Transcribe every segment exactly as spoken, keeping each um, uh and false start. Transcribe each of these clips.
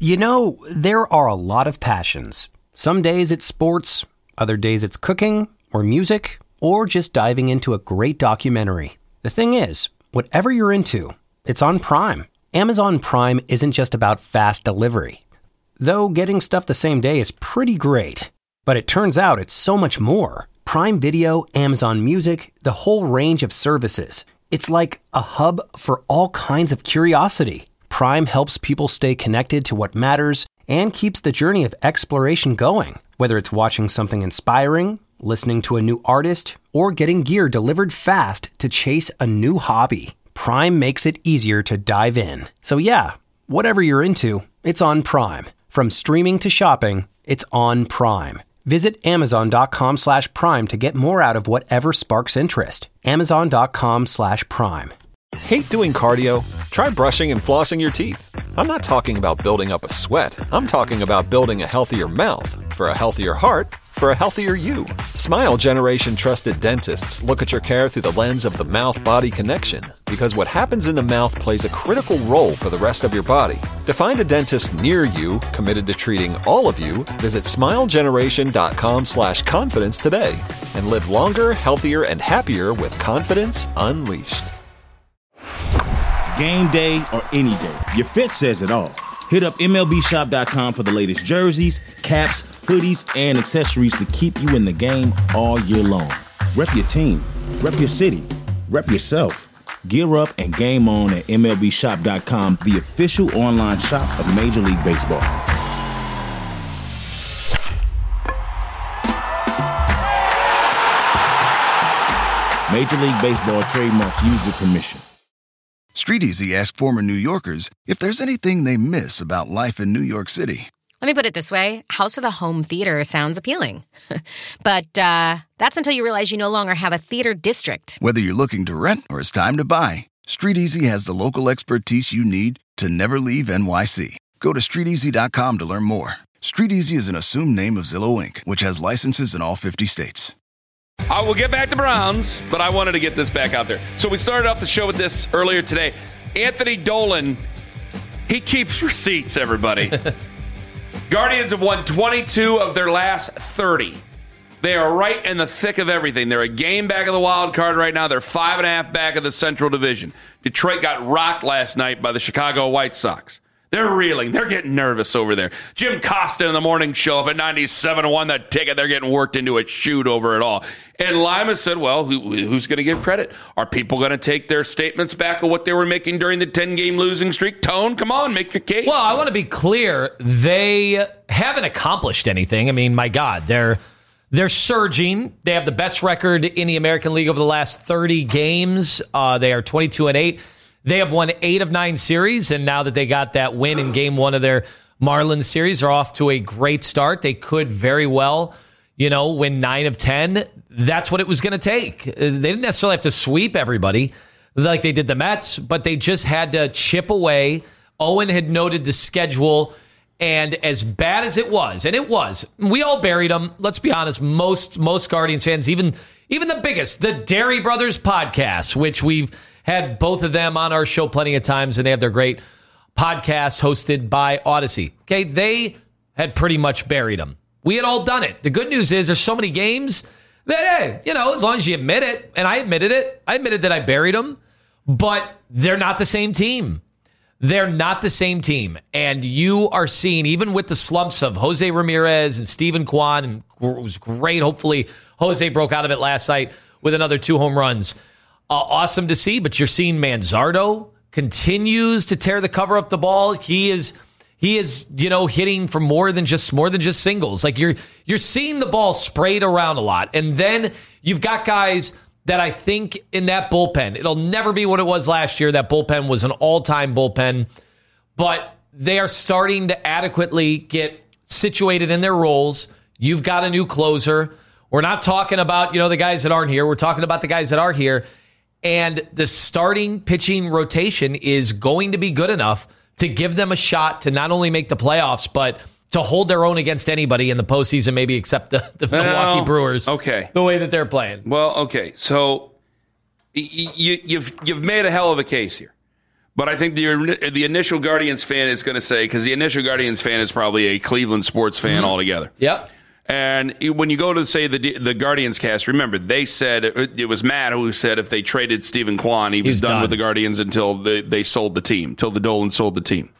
You know, there are a lot of passions. Some days it's sports, other days it's cooking or music, or just diving into a great documentary. The thing is, whatever you're into, it's on Prime. Amazon Prime isn't just about fast delivery. Though getting stuff the same day is pretty great. But it turns out it's so much more. Prime Video, Amazon Music, the whole range of services. It's like a hub for all kinds of curiosity. Prime helps people stay connected to what matters and keeps the journey of exploration going. Whether it's watching something inspiring, listening to a new artist, or getting gear delivered fast to chase a new hobby, Prime makes it easier to dive in. So yeah, whatever you're into, it's on Prime. From streaming to shopping, it's on Prime. Visit amazon.com slash prime to get more out of whatever sparks interest. Amazon.com slash prime. Hate doing cardio? Try brushing and flossing your teeth. I'm not talking about building up a sweat. I'm talking about building a healthier mouth. For a healthier heart, for a healthier you. Smile Generation trusted dentists look at your care through the lens of the mouth-body connection, because what happens in the mouth plays a critical role for the rest of your body. To find a dentist near you committed to treating all of you, visit smilegeneration.com slash confidence today and live longer, healthier, and happier with confidence unleashed. Game day or any day, your fit says it all. Hit up M L B shop dot com for the latest jerseys, caps, hoodies, and accessories to keep you in the game all year long. Rep your team, rep your city, rep yourself. Gear up and game on at M L B shop dot com, the official online shop of Major League Baseball. Major League Baseball trademark used with permission. StreetEasy asked former New Yorkers if there's anything they miss about life in New York City. Let me put it this way. House of the Home Theater sounds appealing. But uh, that's until you realize you no longer have a theater district. Whether you're looking to rent or it's time to buy, StreetEasy has the local expertise you need to never leave N Y C. Go to street easy dot com to learn more. StreetEasy is an assumed name of Zillow Incorporated, which has licenses in all fifty states. I will get back to Browns, but I wanted to get this back out there. So we started off the show with this earlier today. Anthony Dolan, he keeps receipts, everybody. Guardians have won twenty-two of their last thirty. They are right in the thick of everything. They're a game back of the wild card right now. They're five and a half back of the Central Division. Detroit got rocked last night by the Chicago White Sox. They're reeling. They're getting nervous over there. Jim Costa in the morning show up at ninety-seven to one. That ticket, they're getting worked into a shoot over it all. And Lima said, well, who, who's going to give credit? Are people going to take their statements back of what they were making during the ten-game losing streak? Tone, come on, make your case. Well, I want to be clear. They haven't accomplished anything. I mean, my God, they're they're surging. They have the best record in the American League over the last thirty games. Uh, they are twenty-two and eight. They have won eight of nine series, and now that they got that win in game one of their Marlins series, are off to a great start. They could very well, you know, win nine of ten. That's what it was going to take. They didn't necessarily have to sweep everybody like they did the Mets, but they just had to chip away. Owen had noted the schedule, and as bad as it was, and it was, we all buried them. Let's be honest, most most Guardians fans, even even the biggest, the Dairy Brothers podcast, which we've had both of them on our show plenty of times, and they have their great podcast hosted by Odyssey. Okay, they had pretty much buried them. We had all done it. The good news is there's so many games that, hey, you know, as long as you admit it, and I admitted it, I admitted that I buried them, but they're not the same team. They're not the same team. And you are seeing, even with the slumps of Jose Ramirez and Steven Kwan, and it was great. Hopefully, Jose broke out of it last night with another two home runs. Uh, awesome to see, but you're seeing Manzardo continues to tear the cover off the ball. He is, he is, you know, hitting for more than just more than just singles. Like you're, you're seeing the ball sprayed around a lot, and then you've got guys that I think in that bullpen, it'll never be what it was last year. That bullpen was an all-time bullpen, but they are starting to adequately get situated in their roles. You've got a new closer. We're not talking about, you know, the guys that aren't here. We're talking about the guys that are here. And the starting pitching rotation is going to be good enough to give them a shot to not only make the playoffs, but to hold their own against anybody in the postseason, maybe except the, the well, Milwaukee Brewers. Okay, the way that they're playing. Well, okay, so y- y- you've you've made a hell of a case here, But I think the the initial Guardians fan is going to say, because the initial Guardians fan is probably a Cleveland sports fan mm-hmm. altogether. Yep. And when you go to, say, the the Guardians cast, remember, they said, it was Matt who said if they traded Stephen Kwan, he was done, done with the Guardians until they, they sold the team, until the Dolan sold the team.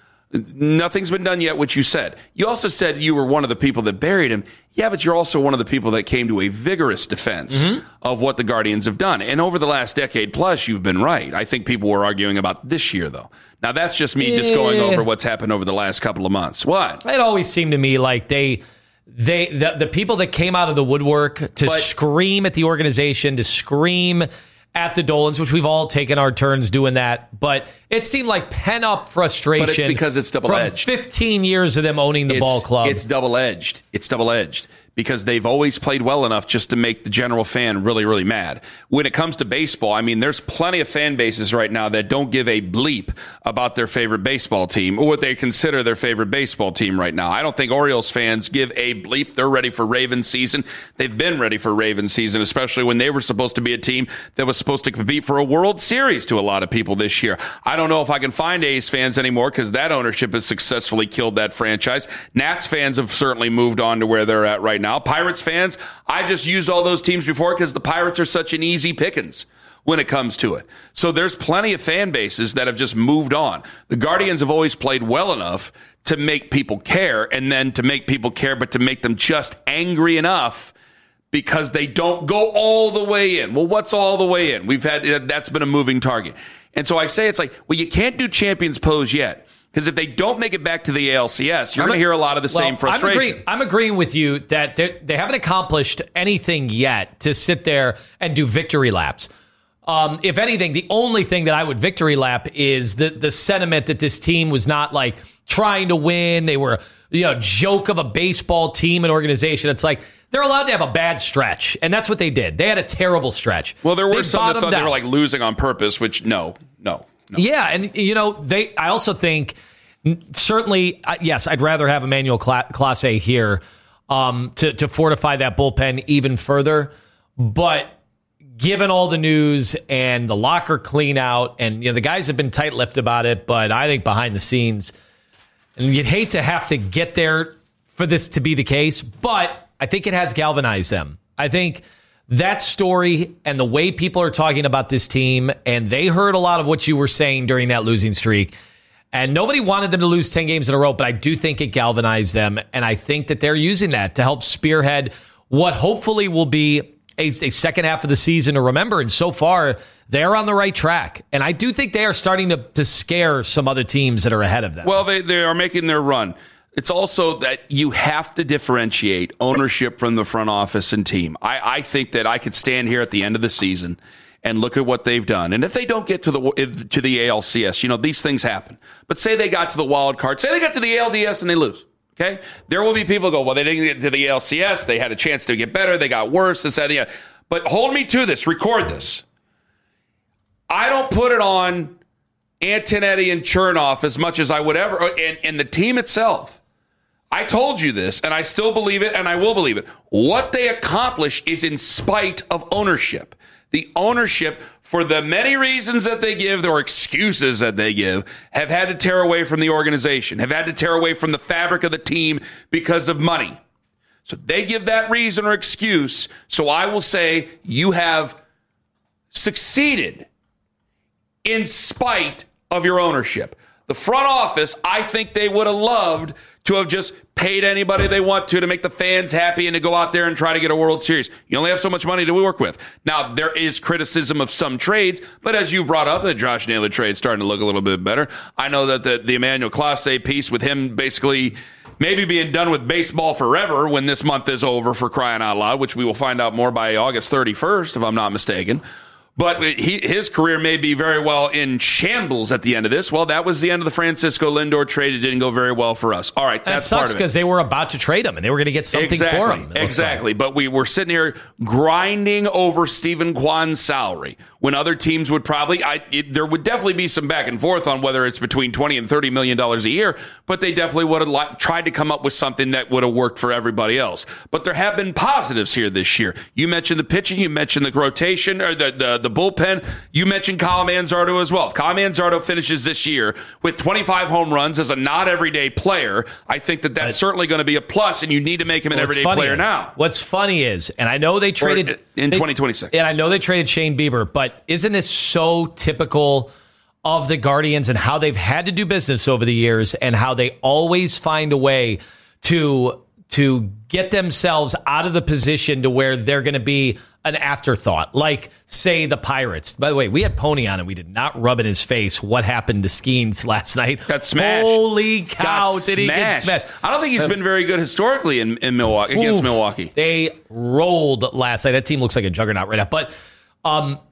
Nothing's been done yet, which you said. You also said you were one of the people that buried him. Yeah, but you're also one of the people that came to a vigorous defense mm-hmm. of what the Guardians have done. And over the last decade plus, you've been right. I think people were arguing about this year, though. Now, that's just me yeah. just going over what's happened over the last couple of months. What? It always seemed to me like they... They the, the people that came out of the woodwork to but, scream at the organization, to scream at the Dolans, which we've all taken our turns doing that, but it seemed like pent-up frustration. But it's because it's double-edged. From fifteen years of them owning the it's, ball club. It's double-edged. It's double-edged. Because they've always played well enough just to make the general fan really, really mad. When it comes to baseball, I mean, there's plenty of fan bases right now that don't give a bleep about their favorite baseball team or what they consider their favorite baseball team right now. I don't think Orioles fans give a bleep. They're ready for Ravens season. They've been ready for Ravens season, especially when they were supposed to be a team that was supposed to compete for a World Series to a lot of people this year. I don't know if I can find A's fans anymore because that ownership has successfully killed that franchise. Nats fans have certainly moved on to where they're at right now. Pirates fans, I just used all those teams before because the Pirates are such an easy pickings when it comes to it. So there's plenty of fan bases that have just moved on. The Guardians have always played well enough to make people care, and then to make people care, but to make them just angry enough because they don't go all the way in. Well, what's all the way in? We've had, that's been a moving target. And so I say it's like, well, you can't do champions pose yet. Because if they don't make it back to the A L C S, you're going to hear a lot of the well, same frustration. I'm agreeing, I'm agreeing with you that they haven't accomplished anything yet to sit there and do victory laps. Um, if anything, the only thing that I would victory lap is the the sentiment that this team was not like trying to win. They were, you know, joke of a baseball team and organization. It's like they're allowed to have a bad stretch, and that's what they did. They had a terrible stretch. Well, there were they some that thought out. They were like losing on purpose, which no, no. No. Yeah, and, you know, they. I also think, certainly, uh, yes, I'd rather have Emmanuel Clase here um, to, to fortify that bullpen even further. But given all the news and the locker clean out, and you know the guys have been tight-lipped about it, but I think behind the scenes, and you'd hate to have to get there for this to be the case, but I think it has galvanized them. I think that story and the way people are talking about this team, and they heard a lot of what you were saying during that losing streak, and nobody wanted them to lose ten games in a row, but I do think it galvanized them, and I think that they're using that to help spearhead what hopefully will be a, a second half of the season to remember, and so far, they're on the right track, and I do think they are starting to, to scare some other teams that are ahead of them. Well, they, they are making their run. It's also that you have to differentiate ownership from the front office and team. I, I think that I could stand here at the end of the season and look at what they've done. And if they don't get to the to the A L C S, you know, these things happen. But say they got to the wild card, say they got to the A L D S and they lose. Okay? There will be people who go, well, they didn't get to the A L C S. They had a chance to get better. They got worse. This, that, the other. But hold me to this. Record this. I don't put it on Antonetti and Chernoff as much as I would ever, and, and the team itself. I told you this, and I still believe it, and I will believe it. What they accomplish is in spite of ownership. The ownership, for the many reasons that they give, or excuses that they give, have had to tear away from the organization, have had to tear away from the fabric of the team because of money. So they give that reason or excuse. So I will say you have succeeded in spite of your ownership. The front office, I think they would have loved to have just paid anybody they want to to make the fans happy and to go out there and try to get a World Series. You only have so much money to work with. Now, there is criticism of some trades, but as you brought up, the Josh Naylor trade starting to look a little bit better. I know that the, the Emmanuel Clase piece with him basically maybe being done with baseball forever when this month is over, for crying out loud, which we will find out more by August thirty-first, if I'm not mistaken. But he, his career may be very well in shambles at the end of this. Well, that was the end of the Francisco Lindor trade. It didn't go very well for us. All right, that's part of it. That sucks because they were about to trade him, and they were going to get something exactly, for him. Exactly. Like. But we were sitting here grinding over Stephen Kwan's salary when other teams would probably, I, it, there would definitely be some back and forth on whether it's between twenty and thirty million dollars a year, but they definitely would have li- tried to come up with something that would have worked for everybody else. But there have been positives here this year. You mentioned the pitching, you mentioned the rotation, or the, the, the bullpen. You mentioned Kyle Manzardo as well. If Kyle Manzardo finishes this year with twenty-five home runs as a not everyday player, I think that that's but, certainly going to be a plus, and you need to make him an everyday player is, now. What's funny is, and I know they traded or in they, twenty twenty-six, and I know they traded Shane Bieber, but isn't this so typical of the Guardians and how they've had to do business over the years, and how they always find a way to to get themselves out of the position to where they're going to be an afterthought, like, say, the Pirates. By the way, we had Pony on, and we did not rub in his face what happened to Skeens last night. Got smashed. Holy cow, Got did he get smashed. smashed? I don't think he's been very good historically in, in Milwaukee against Oof, Milwaukee. They rolled last night. That team looks like a juggernaut right now. But um,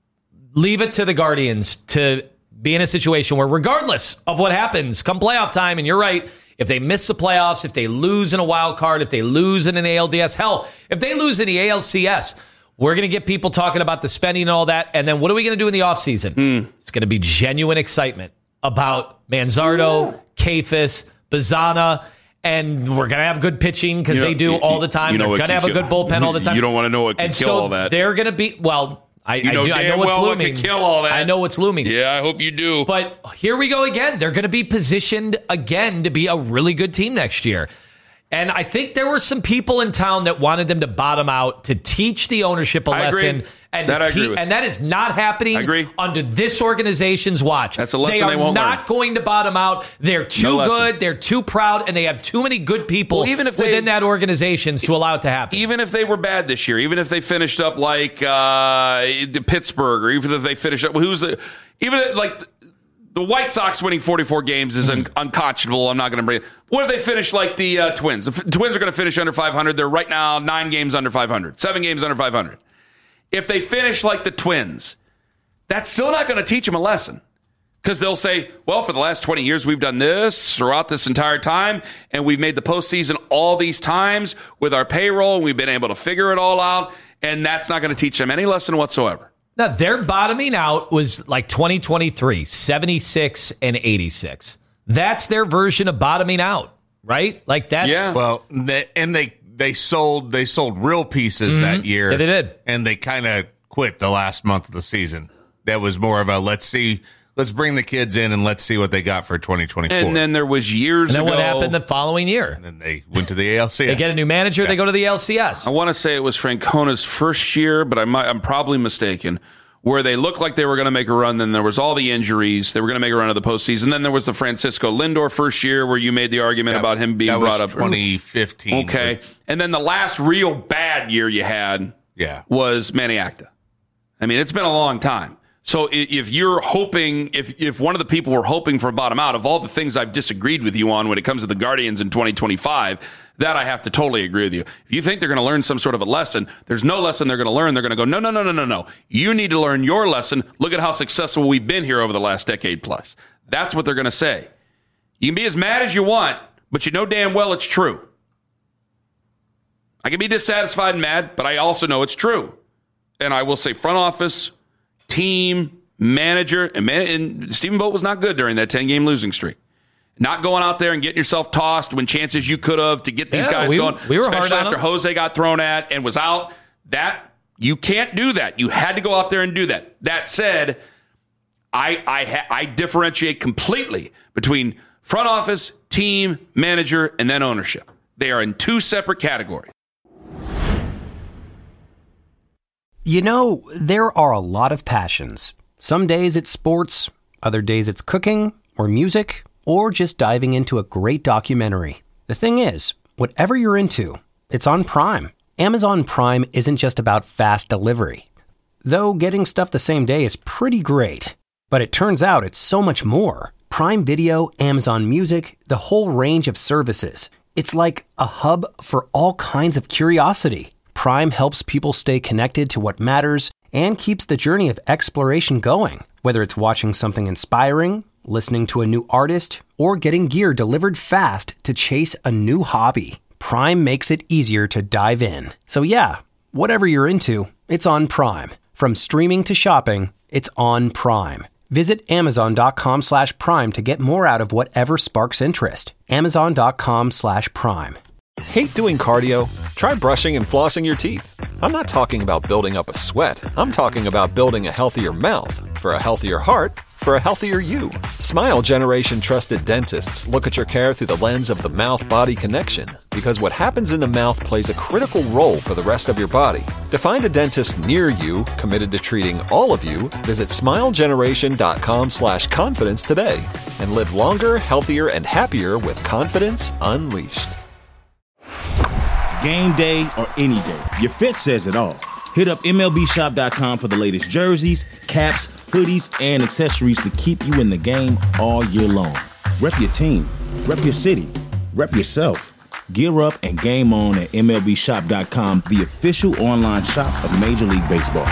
leave it to the Guardians to be in a situation where, regardless of what happens come playoff time, and you're right, if they miss the playoffs, if they lose in a wild card, if they lose in an A L D S, hell, if they lose in the A L C S, we're going to get people talking about the spending and all that. And then what are we going to do in the offseason? Mm. It's going to be genuine excitement about Manzardo, Kefis, Bazana, and we're going to have good pitching because you know, they do all the time. You know, they're going to have a good bullpen all the time. You don't want to know what can and kill so all that. They're going to be, well, I, you know, I, do, I know what's well looming. What can kill all that. I know what's looming. Yeah, I hope you do. But here we go again. They're going to be positioned again to be a really good team next year. And I think there were some people in town that wanted them to bottom out to teach the ownership a I lesson. Agree. And, that te- I agree with. and that is not happening I agree. under this organization's watch. That's a lesson they are they won't not learn. going to bottom out. They're too No good. They're too proud. And they have too many good people well, even if they, within that organization to allow it to happen. Even if they were bad this year, even if they finished up like uh, Pittsburgh, or even if they finished up, who's the, even if, like the White Sox winning forty-four games is un- unconscionable. I'm not going to bring it. What if they finish like the uh, Twins? The F- Twins are going to finish under five hundred. They're right now nine games under five hundred, seven games under five hundred. If they finish like the Twins, that's still not going to teach them a lesson, because they'll say, well, for the last twenty years, we've done this throughout this entire time, and we've made the postseason all these times with our payroll, and we've been able to figure it all out, and that's not going to teach them any lesson whatsoever. Now, their bottoming out was like twenty twenty-three, seventy-six and eighty-six. That's their version of bottoming out, right? Like that's yeah. Well, they, and they they sold they sold real pieces mm-hmm. that year. Yeah, they did, and they kind of quit the last month of the season. That was more of a let's see, let's bring the kids in and let's see what they got for twenty twenty-four. And then there was years and then ago. what happened the following year? And then they went to the A L C S. They get a new manager. Yeah. They go to the A L C S. I want to say it was Francona's first year, but I might, I'm probably mistaken. Where they looked like they were going to make a run, then there was all the injuries. They were going to make a run of the postseason. Then there was the Francisco Lindor first year, where you made the argument that, about him being that brought was up. twenty fifteen. Okay, and then the last real bad year you had, yeah. was Manny Acta. I mean, it's been a long time. So if you're hoping, if if one of the people were hoping for a bottom out, of all the things I've disagreed with you on when it comes to the Guardians in twenty twenty-five, that I have to totally agree with you. If you think they're going to learn some sort of a lesson, there's no lesson they're going to learn. They're going to go, no, no, no, no, no, no. You need to learn your lesson. Look at how successful we've been here over the last decade plus. That's what they're going to say. You can be as mad as you want, but you know damn well it's true. I can be dissatisfied and mad, but I also know it's true. And I will say front office, team, manager, and, man, and Stephen Vogt was not good during that ten-game losing streak. Not going out there and getting yourself tossed when chances you could have to get these yeah, guys we, going, we were especially hard on after them. Jose got thrown at and was out. That you can't do that. You had to go out there and do that. That said, I I, ha- I differentiate completely between front office, team, manager, and then ownership. They are in two separate categories. You know, there are a lot of passions. Some days it's sports, other days it's cooking or music, or just diving into a great documentary. The thing is, whatever you're into, it's on Prime. Amazon Prime isn't just about fast delivery. Though getting stuff the same day is pretty great. But it turns out it's so much more. Prime Video, Amazon Music, the whole range of services. It's like a hub for all kinds of curiosity. Prime helps people stay connected to what matters and keeps the journey of exploration going. Whether it's watching something inspiring, listening to a new artist, or getting gear delivered fast to chase a new hobby, Prime makes it easier to dive in. So yeah, whatever you're into, it's on Prime. From streaming to shopping, it's on Prime. Visit amazon.com slash prime to get more out of whatever sparks interest. Amazon.com slash prime. Hate doing cardio? Try brushing and flossing your teeth. I'm not talking about building up a sweat. I'm talking about building a healthier mouth for a healthier heart for a healthier you. Smile Generation trusted dentists look at your care through the lens of the mouth-body connection, because what happens in the mouth plays a critical role for the rest of your body. To find a dentist near you committed to treating all of you, visit smilegeneration.com slash confidence today and live longer, healthier, and happier with confidence unleashed. Game day or any day, your fit says it all. Hit up M L B shop dot com for the latest jerseys, caps, hoodies, and accessories to keep you in the game all year long. Rep your team, rep your city, rep yourself. Gear up and game on at M L B shop dot com, the official online shop of Major League Baseball.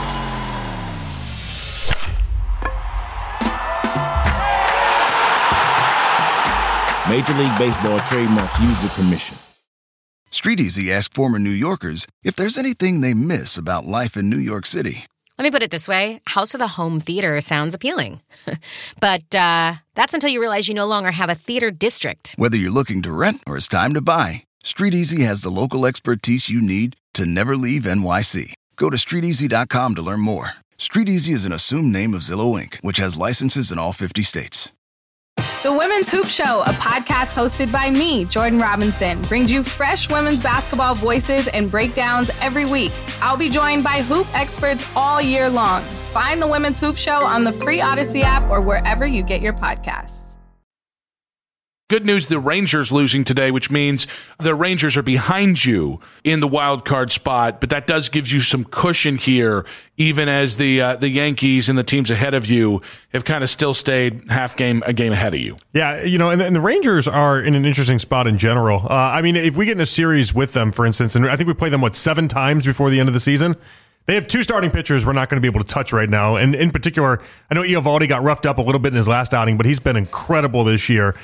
Major League Baseball trademarks used with permission. StreetEasy asked former New Yorkers if there's anything they miss about life in New York City. Let me put it this way. House with a home theater sounds appealing. But uh, that's until you realize you no longer have a theater district. Whether you're looking to rent or it's time to buy, StreetEasy has the local expertise you need to never leave N Y C. Go to street easy dot com to learn more. StreetEasy is an assumed name of Zillow Incorporated, which has licenses in all fifty states. The Women's Hoop Show, a podcast hosted by me, Jordan Robinson, brings you fresh women's basketball voices and breakdowns every week. I'll be joined by hoop experts all year long. Find the Women's Hoop Show on the free Odyssey app or wherever you get your podcasts. Good news, the Rangers losing today, which means the Rangers are behind you in the wild card spot, but that does give you some cushion here, even as the uh, the Yankees and the teams ahead of you have kind of still stayed half game, a game ahead of you. Yeah, you know, and, and the Rangers are in an interesting spot in general. Uh, I mean, if we get in a series with them, for instance, and I think we play them, what, seven times before the end of the season? They have two starting pitchers we're not going to be able to touch right now. And in particular, I know Eovaldi got roughed up a little bit in his last outing, but he's been incredible this year.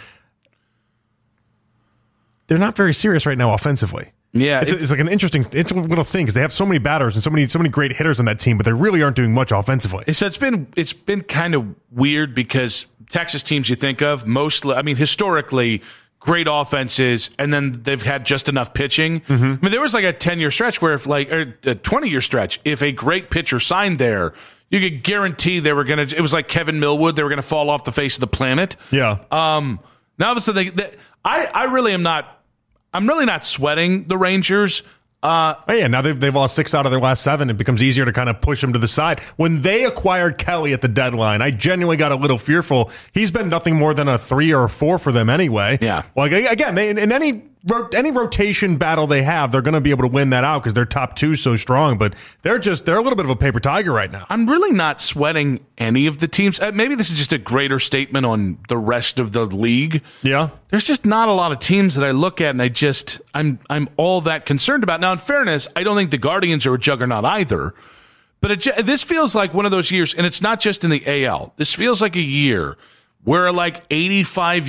They're not very serious right now offensively. Yeah, it's, it, it's like an interesting, interesting little thing because they have so many batters and so many, so many great hitters on that team, but they really aren't doing much offensively. So it's been it's been kind of weird because Texas teams you think of mostly, I mean, historically great offenses, and then they've had just enough pitching. Mm-hmm. I mean, there was like a ten year stretch where if like or a twenty year stretch, if a great pitcher signed there, you could guarantee they were going to. It was like Kevin Millwood; they were going to fall off the face of the planet. Yeah. Um. Now, obviously, they, they, I I really am not. I'm really not sweating the Rangers. Uh, oh yeah, now they've, they've lost six out of their last seven. It becomes easier to kind of push them to the side. When they acquired Kelly at the deadline, I genuinely got a little fearful. He's been nothing more than a three or a four for them anyway. Yeah. Well, again, they, in any any rotation battle they have, they're going to be able to win that out because their top two so strong. But they're just they're a little bit of a paper tiger right now. I'm really not sweating any of the teams. Uh, maybe this is just a greater statement on the rest of the league. Yeah. There's just not a lot of teams that I look at and I just I'm I'm all that concerned about. Now, in fairness, I don't think the Guardians are a juggernaut either. But it, this feels like one of those years, and it's not just in the A L. This feels like a year where like eighty-five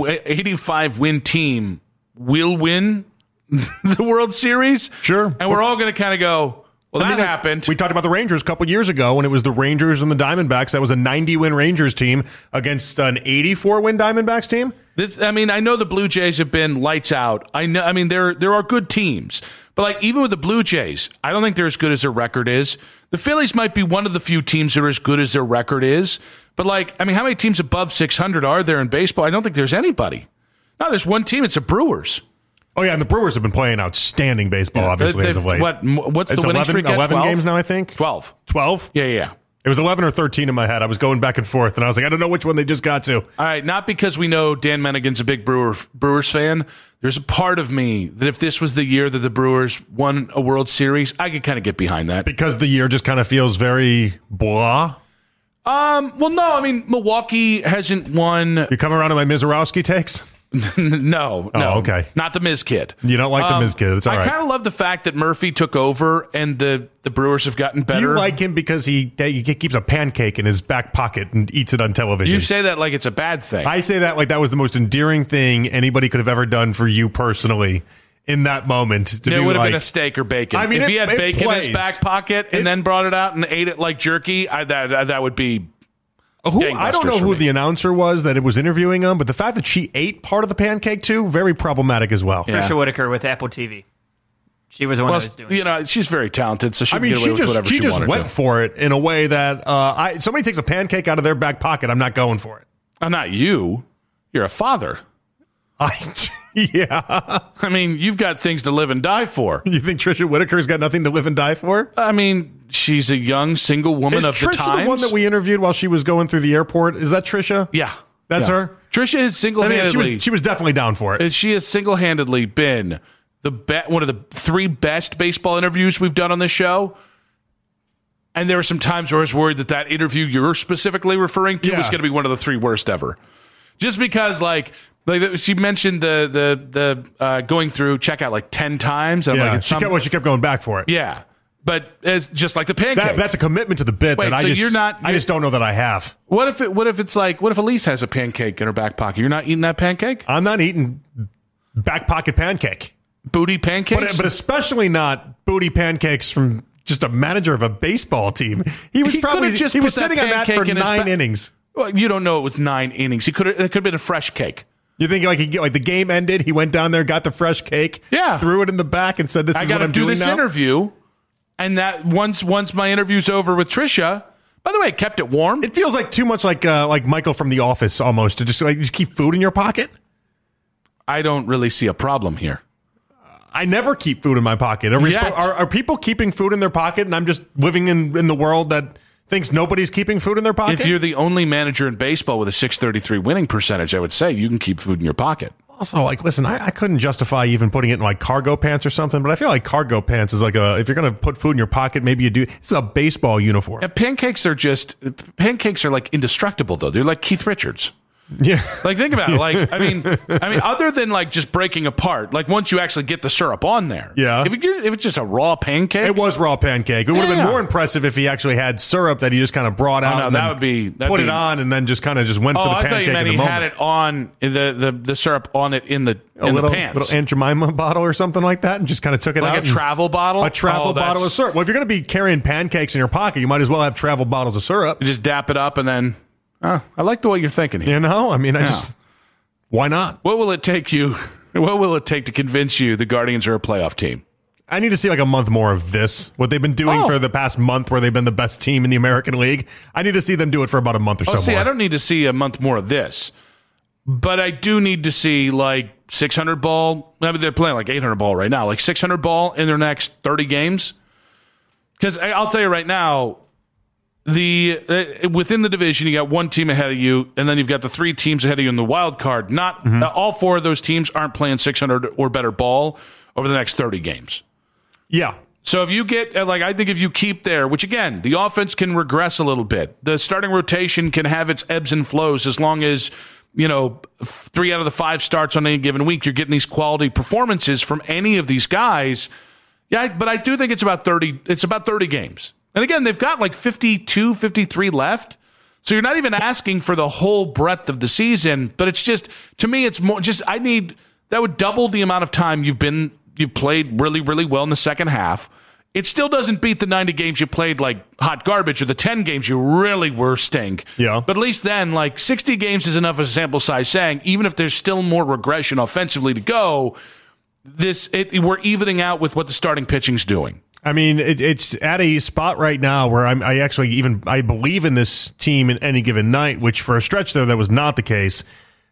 win team will win the World Series. Sure. And we're all going to kind of go, well, I that mean, happened. We talked about the Rangers a couple years ago when it was the Rangers and the Diamondbacks. That was a ninety win Rangers team against an eighty-four win Diamondbacks team. This, I mean, I know the Blue Jays have been lights out. I know. I mean, there there are good teams, but like even with the Blue Jays, I don't think they're as good as their record is. The Phillies might be one of the few teams that are as good as their record is. But like, I mean, how many teams above six hundred are there in baseball? I don't think there's anybody. No, there's one team. It's the Brewers. Oh, yeah, and the Brewers have been playing outstanding baseball, yeah, obviously, they, as of late. What, what's it's the winning eleven, streak? eleven twelve games now, I think. twelve twelve Yeah, yeah, yeah. It was eleven or thirteen in my head. I was going back and forth, and I was like, I don't know which one they just got to. All right, not because we know Dan Menigan's a big Brewer, Brewers fan. There's a part of me that if this was the year that the Brewers won a World Series, I could kind of get behind that. Because the year just kind of feels very blah? Um. Well, no, I mean, Milwaukee hasn't won. You come around to my Mizorowski takes? no, no. Oh, okay. Not the Miz Kid. You don't like um, the Miz Kid. It's all I right. I kind of love the fact that Murphy took over and the, the Brewers have gotten better. You like him because he, he keeps a pancake in his back pocket and eats it on television. You say that like it's a bad thing. I say that like that was the most endearing thing anybody could have ever done for you personally in that moment. To it would have like, been a steak or bacon. I mean, if it, he had bacon plays. in his back pocket and it, then brought it out and ate it like jerky, I, that, that would be... Who, I don't know who the announcer was that it was interviewing him, but the fact that she ate part of the pancake too, very problematic as well. Yeah. Trisha Whitaker with Apple T V. She was the one well, that was doing it. You know, she's very talented, so she I can mean, get away she with just whatever she, she, just wanted went to. for it in a way that uh, I somebody takes a pancake out of their back pocket. I'm not going for it. I'm not you. You're a father. I, yeah. I mean, you've got things to live and die for. You think Trisha Whitaker's got nothing to live and die for? I mean, she's a young single woman Is of Trisha the times. the one that we interviewed while she was going through the airport? Is that Trisha? Yeah. That's yeah. her? Trisha has single-handedly... I mean, she, was, she was definitely down for it. She has single-handedly been the be- one of the three best baseball interviews we've done on this show. And there were some times where I was worried that that interview you're specifically referring to Yeah. was going to be one of the three worst ever. Just because, like... Like she mentioned the the the uh, going through checkout like ten times. And I'm yeah, like, it's she, some, kept, well, she kept going back for it. yeah, but it's just like the pancake. That, that's a commitment to the bit Wait, that I so just you're not- I just don't know that I have. What if it? What if it's like? What if Elise has a pancake in her back pocket? You're not eating that pancake? I'm not eating back pocket pancake. Booty pancakes? But, but especially not booty pancakes from just a manager of a baseball team. He was He probably could've just he was put that sitting on that pancake for in his nine ba- innings. Well, you don't know it was nine innings. He could have. It could have been a fresh cake. You think like he get like the game ended, he went down there, got the fresh cake, Yeah. threw it in the back, and said, "This I is got what to I'm do doing this now." interview, and that once once my interview's over with Trisha. By the way, I kept it warm. It feels like too much like uh, like Michael from The Office almost to just like just keep food in your pocket. I don't really see a problem here. I never keep food in my pocket. Are, we Yet. spo- are, are people keeping food in their pocket, and I'm just living in, in the world that thinks nobody's keeping food in their pocket? If you're the only manager in baseball with a six thirty-three winning percentage, I would say you can keep food in your pocket. Also, like, listen, I, I couldn't justify even putting it in like cargo pants or something, but I feel like cargo pants is like a, if you're going to put food in your pocket, maybe you do. It's a baseball uniform. Yeah, pancakes are just, pancakes are like indestructible though. They're like Keith Richards. Yeah. Like, think about it. Like, I mean, I mean, other than like just breaking apart, like once you actually get the syrup on there. Yeah. If, it, if it's just a raw pancake. It was raw pancake. It would have Yeah. been more impressive if he actually had syrup that he just kind of brought out no, and that then would be- that'd put be- it on and then just kind of just went Oh, for the I pancake thought you meant in he the had moment. it on the, the, the syrup on it in the A in little, the pants. little Aunt Jemima bottle or something like that and just kind of took it Like out. a and- travel bottle? A travel Oh, bottle of that's- syrup. Well, if you're going to be carrying pancakes in your pocket, you might as well have travel bottles of syrup. You just dap it up and then, oh, I like the way you're thinking here. You know? I mean, I Yeah. just, why not? What will it take you? What will it take to convince you the Guardians are a playoff team? I need to see like a month more of this. What they've been doing Oh. for the past month where they've been the best team in the American League. I need to see them do it for about a month or Oh, so see, more. I don't need to see a month more of this, but I do need to see like six hundred ball. I mean, they're playing like eight hundred ball right now, like six hundred ball in their next thirty games. Because I'll tell you right now, the uh, within the division, you got one team ahead of you, and then you've got the three teams ahead of you in the wild card. Not Mm-hmm. uh, all four of those teams aren't playing six hundred or better ball over the next thirty games. Yeah. So if you get, uh, like, I think if you keep there, which again, the offense can regress a little bit. The starting rotation can have its ebbs and flows as long as, you know, three out of the five starts on any given week, you're getting these quality performances from any of these guys. Yeah, but I do think it's about thirty, it's about thirty games. And again, they've got like fifty-two, fifty-three left. So you're not even asking for the whole breadth of the season, but it's just, to me, it's more just, I need, that would double the amount of time you've been, you've played really, really well in the second half. It still doesn't beat the ninety games you played like hot garbage or the ten games you really were stink. Yeah. But at least then, like sixty games is enough as a sample size saying, even if there's still more regression offensively to go, this it, we're evening out with what the starting pitching's doing. I mean, it, it's at a spot right now where I'm, I actually even I believe in this team in any given night, which for a stretch there that was not the case.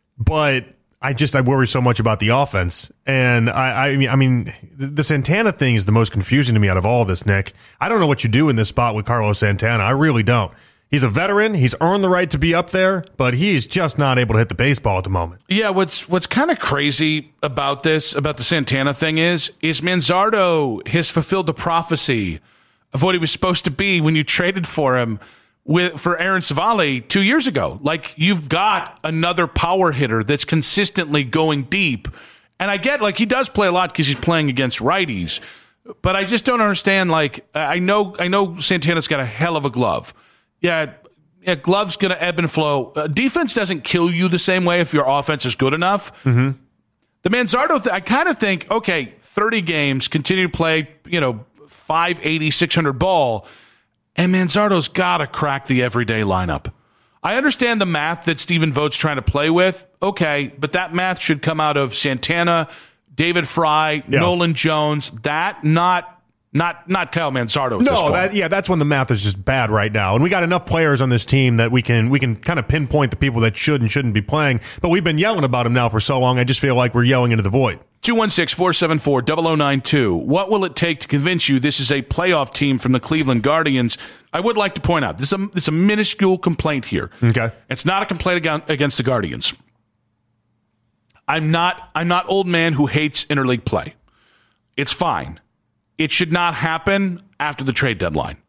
But I just I worry so much about the offense, and I I mean I mean the Santana thing is the most confusing to me out of all this, Nick. I don't know what you do in this spot with Carlos Santana. I really don't. He's a veteran. He's earned the right to be up there, but he's just not able to hit the baseball at the moment. Yeah, what's what's kind of crazy about this, about the Santana thing is, is Manzardo has fulfilled the prophecy of what he was supposed to be when you traded for him with for Aaron Savali two years ago. Like, you've got another power hitter that's consistently going deep. And I get, like, he does play a lot because he's playing against righties. But I just don't understand, like, I know I know Santana's got a hell of a glove. Yeah, yeah, glove's going to ebb and flow. Uh, defense doesn't kill you the same way if your offense is good enough. Mm-hmm. The Manzardo, th- I kind of think, okay, thirty games, continue to play, you know, five eighty, six hundred ball, and Manzardo's got to crack the everyday lineup. I understand the math that Stephen Vogt's trying to play with, okay, but that math should come out of Santana David Fry, Yeah. Nolan Jones. That not not not Kyle Manzardo. At this No, point. that yeah, that's when the math is just bad right now. And we got enough players on this team that we can we can kind of pinpoint the people that should and shouldn't be playing. But we've been yelling about them now for so long. I just feel like we're yelling into the void. two one six, four seven four, zero zero nine two. What will it take to convince you this is a playoff team from the Cleveland Guardians? I would like to point out, this is a, it's a minuscule complaint here. Okay. It's not a complaint against, against the Guardians. I'm not I'm not old man who hates interleague play. It's fine. It should not happen after the trade deadline.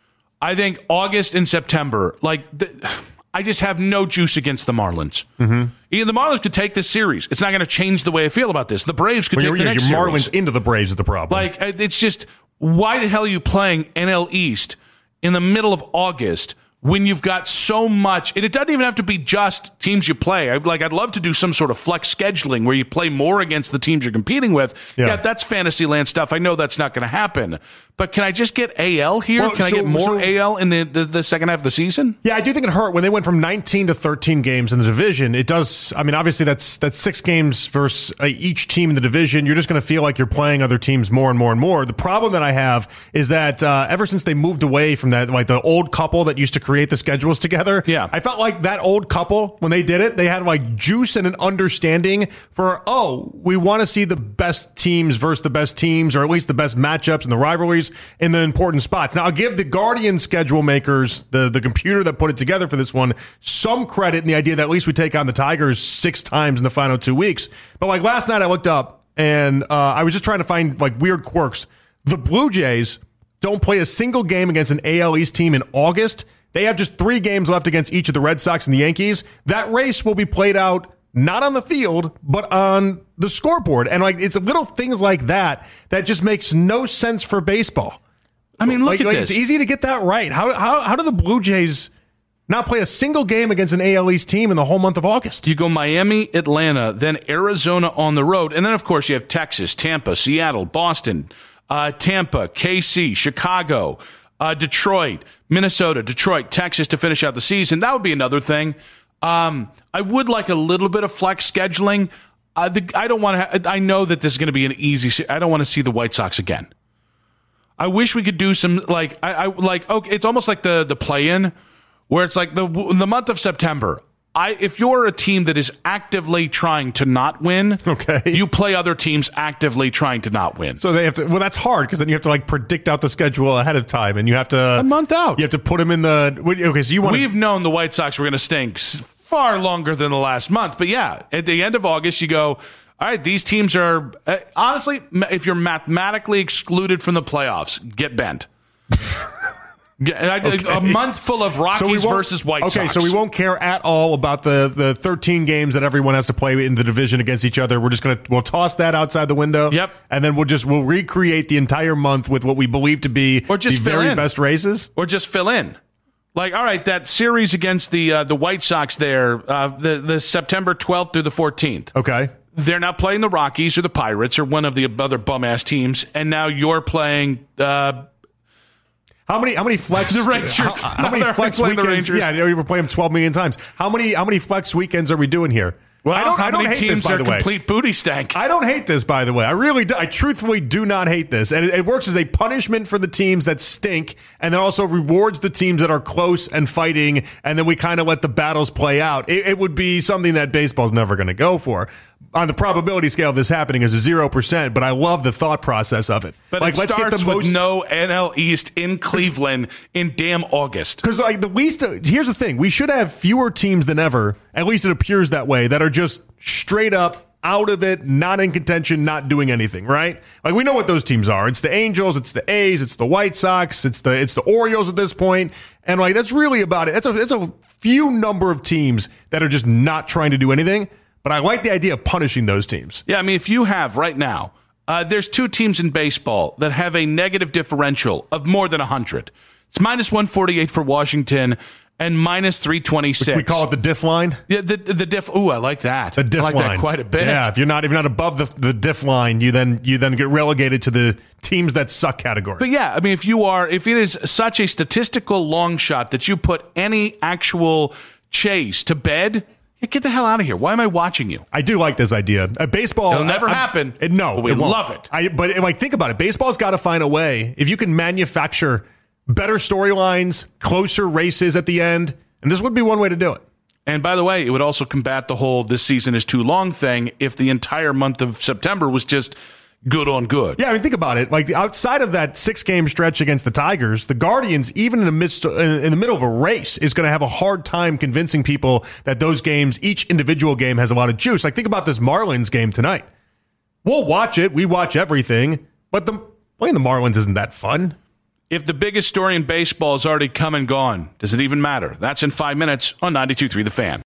I think August and September, like, the, I just have no juice against the Marlins. Mm-hmm. Either the Marlins could take this series. It's not going to change the way I feel about this. The Braves could Well, take you're, the next your series. Marlins into the Braves is the problem. Like, it's just, why the hell are you playing N L East in the middle of August when you've got so much, and it doesn't even have to be just teams you play. I, like, I'd love to do some sort of flex scheduling where you play more against the teams you're competing with. Yeah, Yeah. that's fantasy land stuff. I know that's not going to happen. But can I just get A L here? Well, can I so- get more so- A L in the, the, the second half of the season? Yeah, I do think it hurt when they went from nineteen to thirteen games in the division. It does. I mean, obviously that's that's six games versus uh, each team in the division. You're just going to feel like you're playing other teams more and more and more. The problem that I have is that uh, ever since they moved away from that, like the old couple that used to create the schedules together, Yeah. I felt like that old couple when they did it, they had like juice and an understanding for oh, we want to see the best teams versus the best teams, or at least the best matchups and the rivalries in the important spots. Now, I'll give the Guardian schedule makers, the, the computer that put it together for this one, some credit in the idea that at least we take on the Tigers six times in the final two weeks. But like last night I looked up and uh, I was just trying to find like weird quirks. The Blue Jays don't play a single game against an A L East team in August. They have just three games left against each of the Red Sox and the Yankees. That race will be played out not on the field, but on the scoreboard. And like it's little things like that that just makes no sense for baseball. I mean, look like, at like, this. It's easy to get that right. How how how do the Blue Jays not play a single game against an A L East team in the whole month of August? You go Miami, Atlanta, then Arizona on the road. And then, of course, you have Texas, Tampa, Seattle, Boston, uh, Tampa, K C, Chicago, uh, Detroit, Minnesota, Detroit, Texas to finish out the season. That would be another thing. Um, I would like a little bit of flex scheduling. Uh, the, I don't want to. Ha- I know that this is going to be an easy. Se- I don't want to see the White Sox again. I wish we could do some like I, I like. Okay, it's almost like the the play-in, where it's like the the month of September. I if you're a team that is actively trying to not win, Okay. you play other teams actively trying to not win. So they have to. Well, that's hard because then you have to like predict out the schedule ahead of time, and you have to A month out. You have to put them in the. Okay, so you want We've known the White Sox were going to stink s- far longer than the last month, but yeah, at the end of August, you go. All right, these teams are uh, honestly, ma- if you're mathematically excluded from the playoffs, get bent. Get- I- Okay. A month full of Rockies won't- versus White okay, Sox. so we won't care at all about the, the thirteen games that everyone has to play in the division against each other. We're just gonna we'll toss that outside the window. Yep. And then we'll just we'll recreate the entire month with what we believe to be Or just the fill very in. best races. or just fill in. Like, all right, that series against the uh, the White Sox there, uh, the the September twelfth through the fourteenth. Okay. They're not playing the Rockies or the Pirates or one of the other bum ass teams, and now you're playing. Uh, How many how many flex The Rangers. How, how many They're flex playing the weekends? Rangers. Yeah, we play them twelve million times. How many how many flex weekends are we doing here? well, I don't how I don't many hate teams this, by are the way. complete booty stank? I don't hate this, by the way. I really do. I truthfully do not hate this. And it, it works as a punishment for the teams that stink, and then also rewards the teams that are close and fighting, and then we kind of let the battles play out. It, it would be something that baseball's never going to go for. On the probability scale of this happening is a zero percent, but I love the thought process of it. But like, it let's starts get the with most. no N L East in Cleveland in damn August. Because like the least, here's the thing: we should have fewer teams than ever. At least it appears that way. That are just straight up out of it, not in contention, not doing anything. Right? Like we know what those teams are. It's the Angels, it's the A's, it's the White Sox, it's the it's the Orioles at this point. And like that's really about it. It's a it's a few number of teams that are just not trying to do anything. But I like the idea of punishing those teams. Yeah, I mean, if you have right now, uh, there's two teams in baseball that have a negative differential of more than one hundred. It's minus one forty-eight for Washington and minus three twenty-six. We call it the diff line. Yeah, the, the diff. Ooh, I like that. The diff I like line. that quite a bit. Yeah, if you're not if you're not above the the diff line, you then you then get relegated to the teams that suck category. But yeah, I mean, if you are, if it is such a statistical long shot that you put any actual chase to bed, Yeah, get the hell out of here. Why am I watching you? I do like this idea. Uh, baseball. It'll never I, I, happen. It, no, but we it won't. love it. I, but like, think about it. Baseball's got to find a way. If you can manufacture better storylines, closer races at the end, and this would be one way to do it. And by the way, it would also combat the whole this season is too long thing if the entire month of September was just good on good. Yeah, I mean, think about it. Like, outside of that six-game stretch against the Tigers, the Guardians, even in the midst, in the middle of a race, is going to have a hard time convincing people that those games, each individual game, has a lot of juice. Like, think about this Marlins game tonight. We'll watch it. We watch everything. But the playing the Marlins isn't that fun. If the biggest story in baseball is already come and gone, does it even matter? That's in five minutes on ninety-two point three The Fan.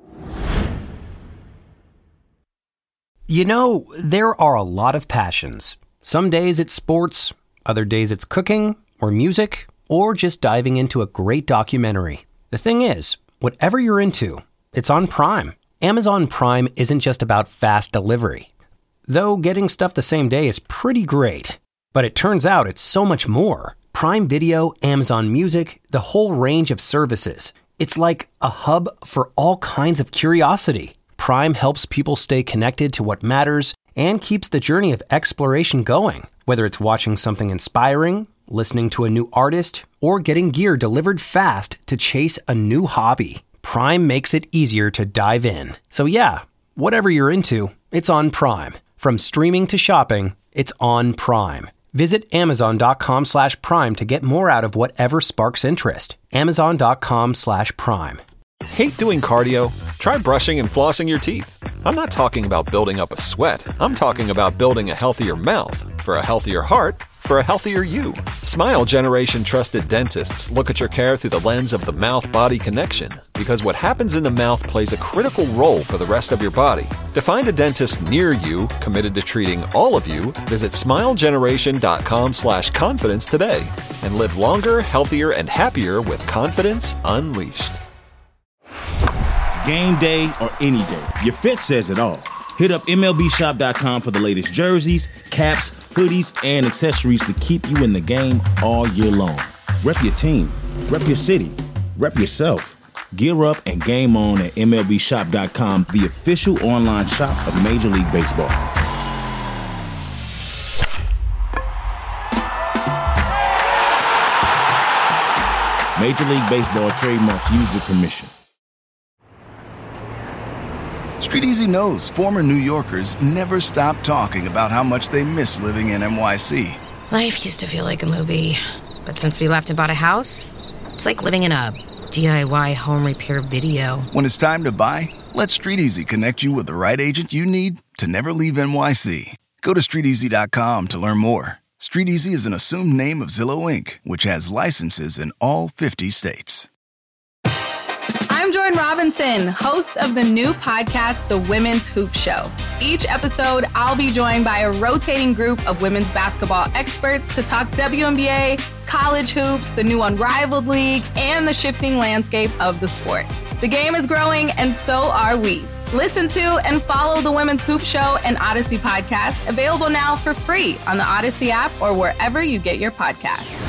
You know, there are a lot of passions. Some days it's sports, other days it's cooking, or music, or just diving into a great documentary. The thing is, whatever you're into, it's on Prime. Amazon Prime isn't just about fast delivery. Though getting stuff the same day is pretty great. But it turns out it's so much more. Prime Video, Amazon Music, the whole range of services. It's like a hub for all kinds of curiosity. Prime helps people stay connected to what matters and keeps the journey of exploration going. Whether it's watching something inspiring, listening to a new artist, or getting gear delivered fast to chase a new hobby, Prime makes it easier to dive in. So yeah, whatever you're into, it's on Prime. From streaming to shopping, it's on Prime. Visit amazon.com slash prime to get more out of whatever sparks interest. Amazon.com slash prime. Hate doing cardio? Try brushing and flossing your teeth. I'm not talking about building up a sweat. I'm talking about building a healthier mouth. For a healthier heart, for a healthier you. Smile Generation trusted dentists look at your care through the lens of the mouth-body connection, because what happens in the mouth plays a critical role for the rest of your body. To find a dentist near you committed to treating all of you, visit smilegeneration.com slash confidence today and live longer, healthier, and happier with confidence unleashed. Game day or any day, your fit says it all. Hit up M L B shop dot com for the latest jerseys, caps, hoodies, and accessories to keep you in the game all year long. Rep your team, rep your city, rep yourself. Gear up and game on at M L B shop dot com, the official online shop of Major League Baseball. Major League Baseball trademarks used with permission. StreetEasy knows former New Yorkers never stop talking about how much they miss living in N Y C. Life used to feel like a movie, but since we left and bought a house, it's like living in a D I Y home repair video. When it's time to buy, let StreetEasy connect you with the right agent you need to never leave N Y C. Go to street easy dot com to learn more. StreetEasy is an assumed name of Zillow Incorporated, which has licenses in all fifty states. I'm Jordan Robinson, host of the new podcast, The Women's Hoop Show. Each episode, I'll be joined by a rotating group of women's basketball experts to talk W N B A, college hoops, the new Unrivaled League, and the shifting landscape of the sport. The game is growing, and so are we. Listen to and follow The Women's Hoop Show and Odyssey podcast, available now for free on the Odyssey app or wherever you get your podcasts.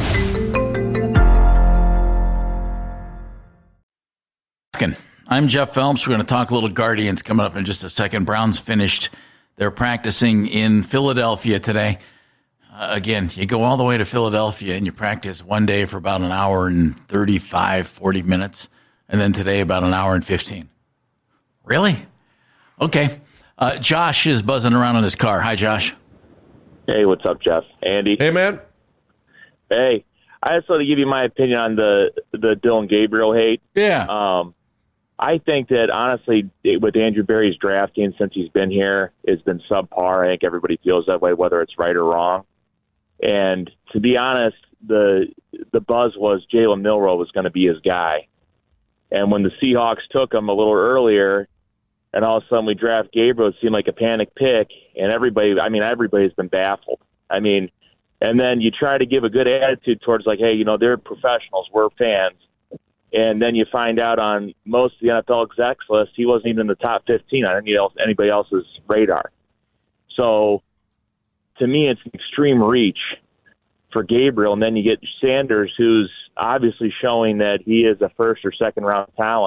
I'm Jeff Phelps. We're going to talk a little Guardians coming up in just a second. Browns finished their practicing in Philadelphia today. Uh, again, you go all the way to Philadelphia and you practice one day for about an hour and thirty-five, forty minutes, and then today about an hour and fifteen. Really? Okay. Uh, Josh is buzzing around in his car. Hi, Josh. Hey, what's up, Jeff? Andy? Hey, man. Hey. I just want to give you my opinion on the the Dillon Gabriel hate. Yeah. Um, I think that, honestly, with Andrew Berry's drafting since he's been here, it's been subpar. I think everybody feels that way, whether it's right or wrong. And to be honest, the the buzz was Jalen Milroe was going to be his guy. And when the Seahawks took him a little earlier, and all of a sudden we draft Gabriel, it seemed like a panic pick. And everybody, I mean, everybody's been baffled. I mean, and then you try to give a good attitude towards, like, hey, you know, they're professionals, we're fans. And then you find out on most of the N F L execs list, he wasn't even in the top fifteen on any else, anybody else's radar. So to me, it's an extreme reach for Gabriel. And then you get Sanders, who's obviously showing that he is a first or second round talent.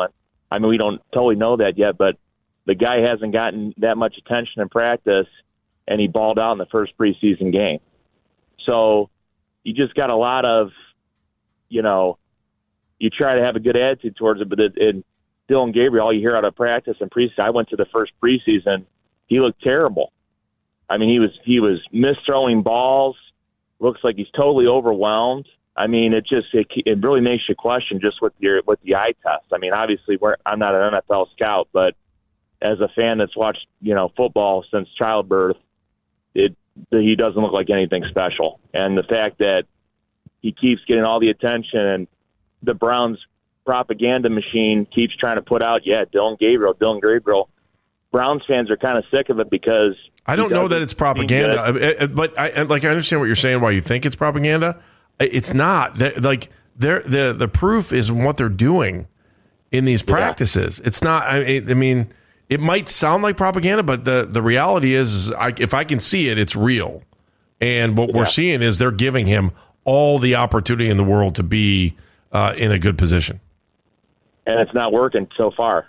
I mean, we don't totally know that yet, but the guy hasn't gotten that much attention in practice, and he balled out in the first preseason game. So you just got a lot of, you know, you try to have a good attitude towards it, but it, it, Dylan Gabriel, all you hear out of practice and preseason, I went to the first preseason, he looked terrible. I mean, he was he was misthrowing balls, looks like he's totally overwhelmed. I mean, it just it, it really makes you question just with your with the eye test. I mean, obviously, we're, I'm not an N F L scout, but as a fan that's watched you know football since childbirth, it he doesn't look like anything special. And the fact that he keeps getting all the attention, and the Browns propaganda machine keeps trying to put out, yeah, Dylan Gabriel, Dylan Gabriel. Browns fans are kind of sick of it because I don't know that it's propaganda, but I like I understand what you're saying. Why you think it's propaganda? It's not. They're, like they're, the the proof is in what they're doing in these practices. Yeah. It's not. I, I mean, it might sound like propaganda, but the the reality is, is I, if I can see it, it's real. And what yeah. we're seeing is they're giving him all the opportunity in the world to be uh, in a good position. And it's not working so far.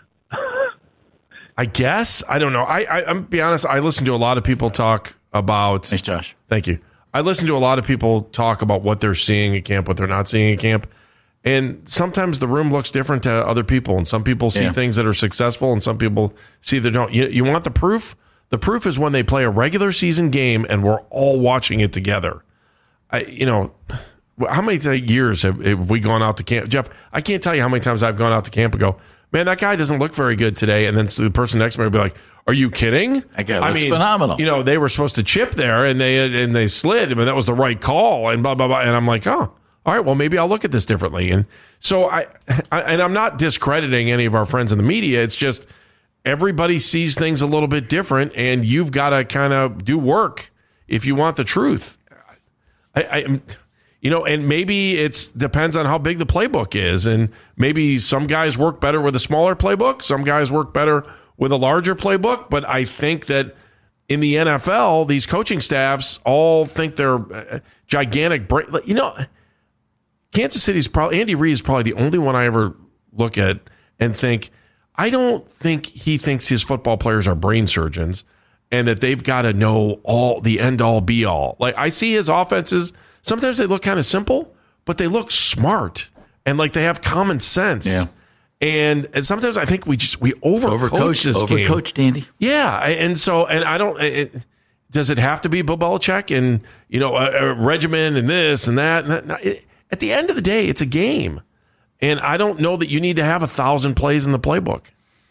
I guess. I don't know. I, I, I'm be honest, I listen to a lot of people talk about... Thanks, Josh. Thank you. I listen to a lot of people talk about what they're seeing at camp, what they're not seeing at camp. And sometimes the room looks different to other people. And some people see yeah. things that are successful, and some people see that don't. You, you want the proof? The proof is when they play a regular season game and we're all watching it together. I, you know... How many years have, have we gone out to camp? Jeff, I can't tell you how many times I've gone out to camp and go, man, that guy doesn't look very good today. And then the person next to me will be like, are you kidding? That guy looks I mean, phenomenal. You know, they were supposed to chip there and they and they slid, but that was the right call and blah, blah, blah. And I'm like, oh, all right, well, maybe I'll look at this differently. And so I, I and I'm not discrediting any of our friends in the media. It's just everybody sees things a little bit different, and you've got to kind of do work if you want the truth. I, I am... You know, and maybe it depends on how big the playbook is. And maybe some guys work better with a smaller playbook. Some guys work better with a larger playbook. But I think that in the N F L, these coaching staffs all think they're gigantic. Brain. You know, Kansas City's probably, Andy Reid is probably the only one I ever look at and think, I don't think he thinks his football players are brain surgeons and that they've got to know all the end all be all. Like, I see his offenses. Sometimes they look kind of simple, but they look smart and like they have common sense. Yeah. And, and sometimes I think we just we overcoach overcoached, this game. Overcoached, Andy. Yeah, and so and I don't. It, does it have to be Bill Belichick and you know a, a regimen and this and that? And that it, at the end of the day, it's a game, and I don't know that you need to have a thousand plays in the playbook.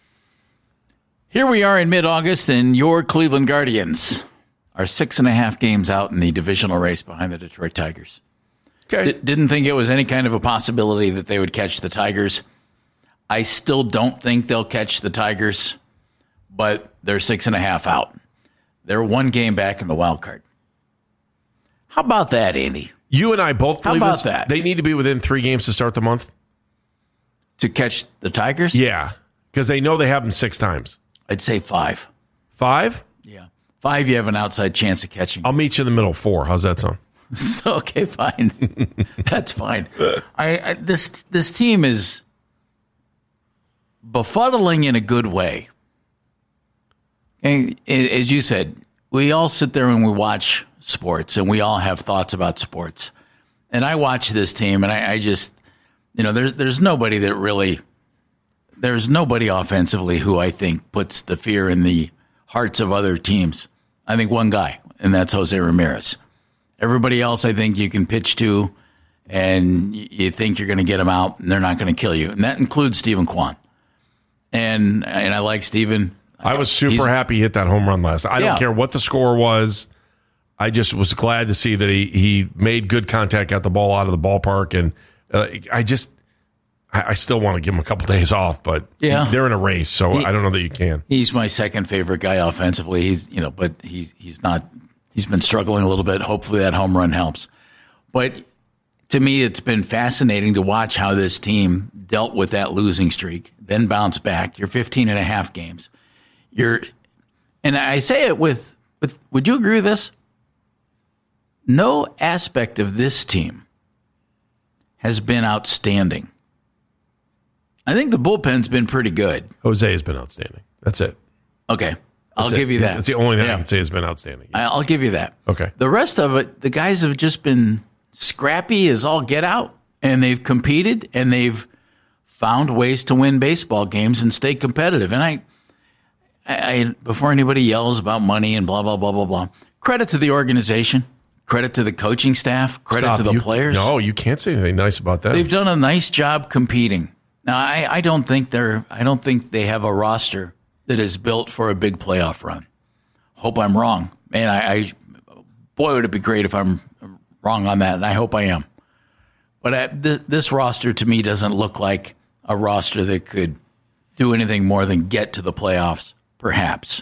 Here we are in mid-August, and your Cleveland Guardians are six and a half games out in the divisional race behind the Detroit Tigers. Okay. D- didn't think it was any kind of a possibility that they would catch the Tigers. I still don't think they'll catch the Tigers, but they're six and a half out. They're one game back in the wild card. How about that, Andy? You and I both believe How about this. that? They need to be within three games to start the month. To catch the Tigers? Yeah, because they know they have them six times. I'd say five. Five? Yeah. Five, you have an outside chance of catching. I'll meet you in the middle. Four. How's that sound? So, okay, fine. That's fine. I, I this this team is befuddling in a good way. And as you said, we all sit there and we watch sports, and we all have thoughts about sports. And I watch this team, and I, I just, you know, there's there's nobody that really, there's nobody offensively who I think puts the fear in the hearts of other teams. I think one guy, and that's Jose Ramirez. Everybody else, I think you can pitch to, and you think you're going to get them out, and they're not going to kill you. And that includes Stephen Kwan. And and I like Stephen. I was super happy he hit that home run last. I Yeah. don't care what the score was. I just was glad to see that he, he made good contact, got the ball out of the ballpark, and uh, I just I, I still want to give him a couple days off, but Yeah. they're in a race, so He- I don't know that you can. He's my second favorite guy offensively. He's you know, but he's he's not. He's been struggling a little bit. Hopefully that home run helps. But to me, it's been fascinating to watch how this team dealt with that losing streak, then bounced back. You're fifteen and a half games. You're, and I say it with, with, would you agree with this? No aspect of this team has been outstanding I think the bullpen's been pretty good. Jose has been outstanding. That's it. Okay. I'll That's give it. you that. That's the only thing Yeah. I can say has been outstanding. I'll give you that. Okay. The rest of it, the guys have just been scrappy as all get out, and they've competed, and they've found ways to win baseball games and stay competitive. And I, I, I before anybody yells about money and blah, blah, blah, blah, blah, credit to the organization, credit to the coaching staff, credit Stop. to the You- players. No, you can't say anything nice about that. They've done a nice job competing. Now, I, I don't think they're. I don't think they have a roster that is built for a big playoff run. Hope I'm wrong, man. I, I boy, would it be great if I'm wrong on that, and I hope I am. But I, th- this roster to me doesn't look like a roster that could do anything more than get to the playoffs. Perhaps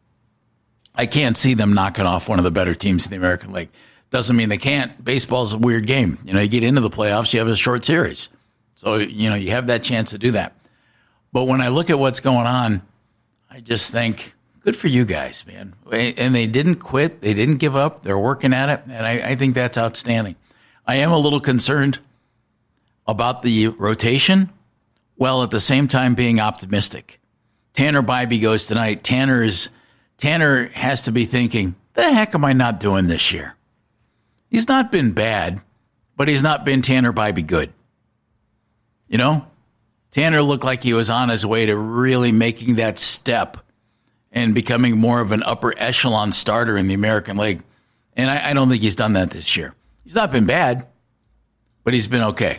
I can't see them knocking off one of the better teams in the American League. Doesn't mean they can't. Baseball's a weird game. You know, you get into the playoffs, you have a short series. So, you know, you have that chance to do that. But when I look at what's going on, I just think, good for you guys, man. And they didn't quit. They didn't give up. They're working at it. And I, I think that's outstanding. I am a little concerned about the rotation, while at the same time being optimistic. Tanner Bybee goes tonight. Tanner is Tanner has to be thinking, the heck am I not doing this year? He's not been bad, but he's not been Tanner Bybee good. You know, Tanner looked like he was on his way to really making that step and becoming more of an upper echelon starter in the American League. And I, I don't think he's done that this year. He's not been bad, but he's been okay.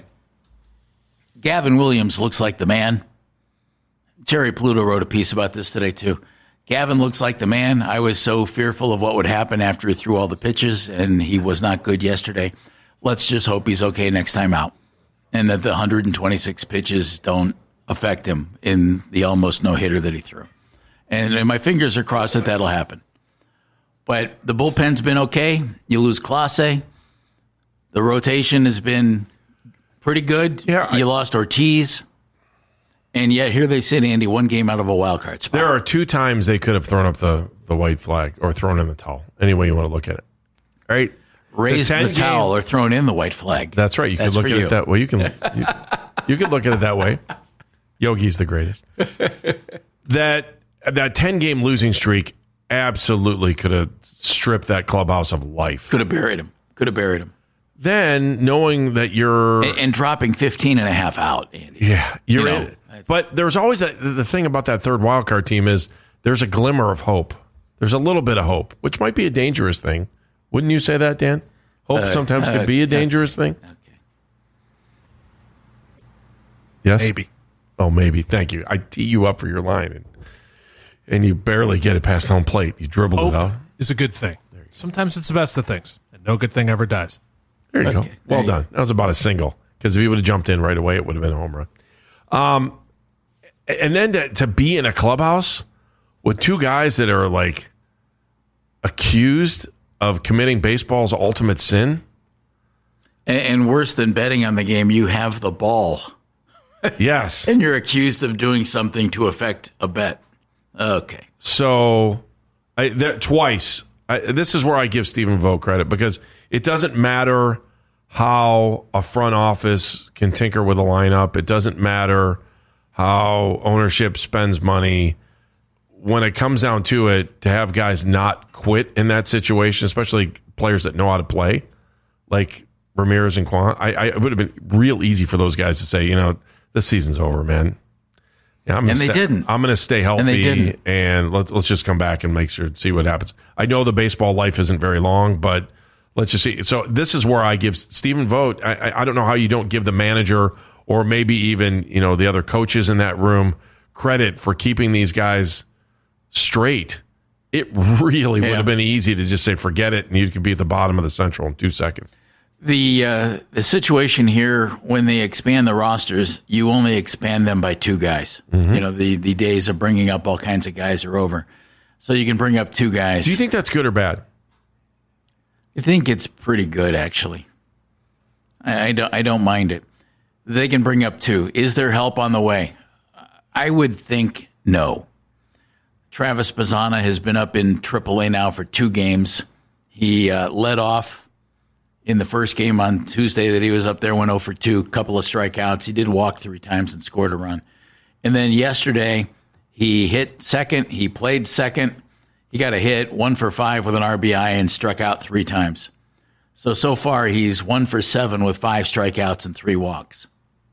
Gavin Williams looks like the man. Terry Pluto wrote a piece about this today, too. Gavin looks like the man. I was so fearful of what would happen after he threw all the pitches, and he was not good yesterday. Let's just hope he's okay next time out, and that the one hundred twenty-six pitches don't affect him in the almost no-hitter that he threw. And, and my fingers are crossed that that'll happen. But the bullpen's been okay. You lose Clase. The rotation has been pretty good. Yeah, you lost Ortiz. And yet here they sit, Andy, one game out of a wild card spot. There are two times they could have thrown up the, the white flag or thrown in the towel. Any way you want to look at it. All right? Raise the, the towel game, or thrown in the white flag. That's right. You That's could look for at you. it that way. You can you, you could look at it that way. Yogi's the greatest. that that ten-game losing streak absolutely could have stripped that clubhouse of life. Could have buried him. Could have buried him. Then, knowing that you're... And, and dropping fifteen and a half out, Andy. Yeah. You're you know, in, but there's always that... The thing about that third wildcard team is there's a glimmer of hope. There's a little bit of hope, which might be a dangerous thing. Wouldn't you say that, Dan? Hope uh, sometimes uh, could be a dangerous uh, thing? Okay. Yes? Maybe. Oh, maybe. Thank you. I tee you up for your line, and, and you barely get it past home plate. You dribble Hope it out. is a good thing. Sometimes it's the best of things, and no good thing ever dies. There you Okay. go. Well There you done. That was about a single, because if he would have jumped in right away, it would have been a home run. Um, and then to, to be in a clubhouse with two guys that are like accused of committing baseball's ultimate sin. And, and worse than betting on the game, you have the ball. Yes. And you're accused of doing something to affect a bet. Okay. So, I, there, twice. I, this is where I give Stephen Vogt credit, because it doesn't matter how a front office can tinker with a lineup. It doesn't matter how ownership spends money. When it comes down to it, to have guys not quit in that situation, especially players that know how to play, like Ramirez and Kwan, I, I, it would have been real easy for those guys to say, you know, this season's over, man. Yeah, I'm gonna And they stay, didn't. I'm going to stay healthy, And they didn't. and let's let's just come back and make sure see what happens. I know the baseball life isn't very long, but let's just see. So this is where I give Stephen Vogt. I, I, I don't know how you don't give the manager or maybe even you know the other coaches in that room credit for keeping these guys straight. It really Yeah. would have been easy to just say forget it, and you could be at the bottom of the Central in two seconds. The uh, the situation here, when they expand the rosters, you only expand them by two guys. Mm-hmm. You know, the, the days of bringing up all kinds of guys are over. So you can bring up two guys. Do you think that's good or bad? I think it's pretty good, actually. I, I, don't, I don't mind it. They can bring up two. Is there help on the way? I would think no. Travis Bazzana has been up in triple A now for two games. He uh, led off in the first game on Tuesday that he was up there, went oh for two, couple of strikeouts. He did walk three times and scored a run. And then yesterday, he hit second. He played second. He got a hit, one for five with an R B I, and struck out three times. So, so far, he's one for seven with five strikeouts and three walks.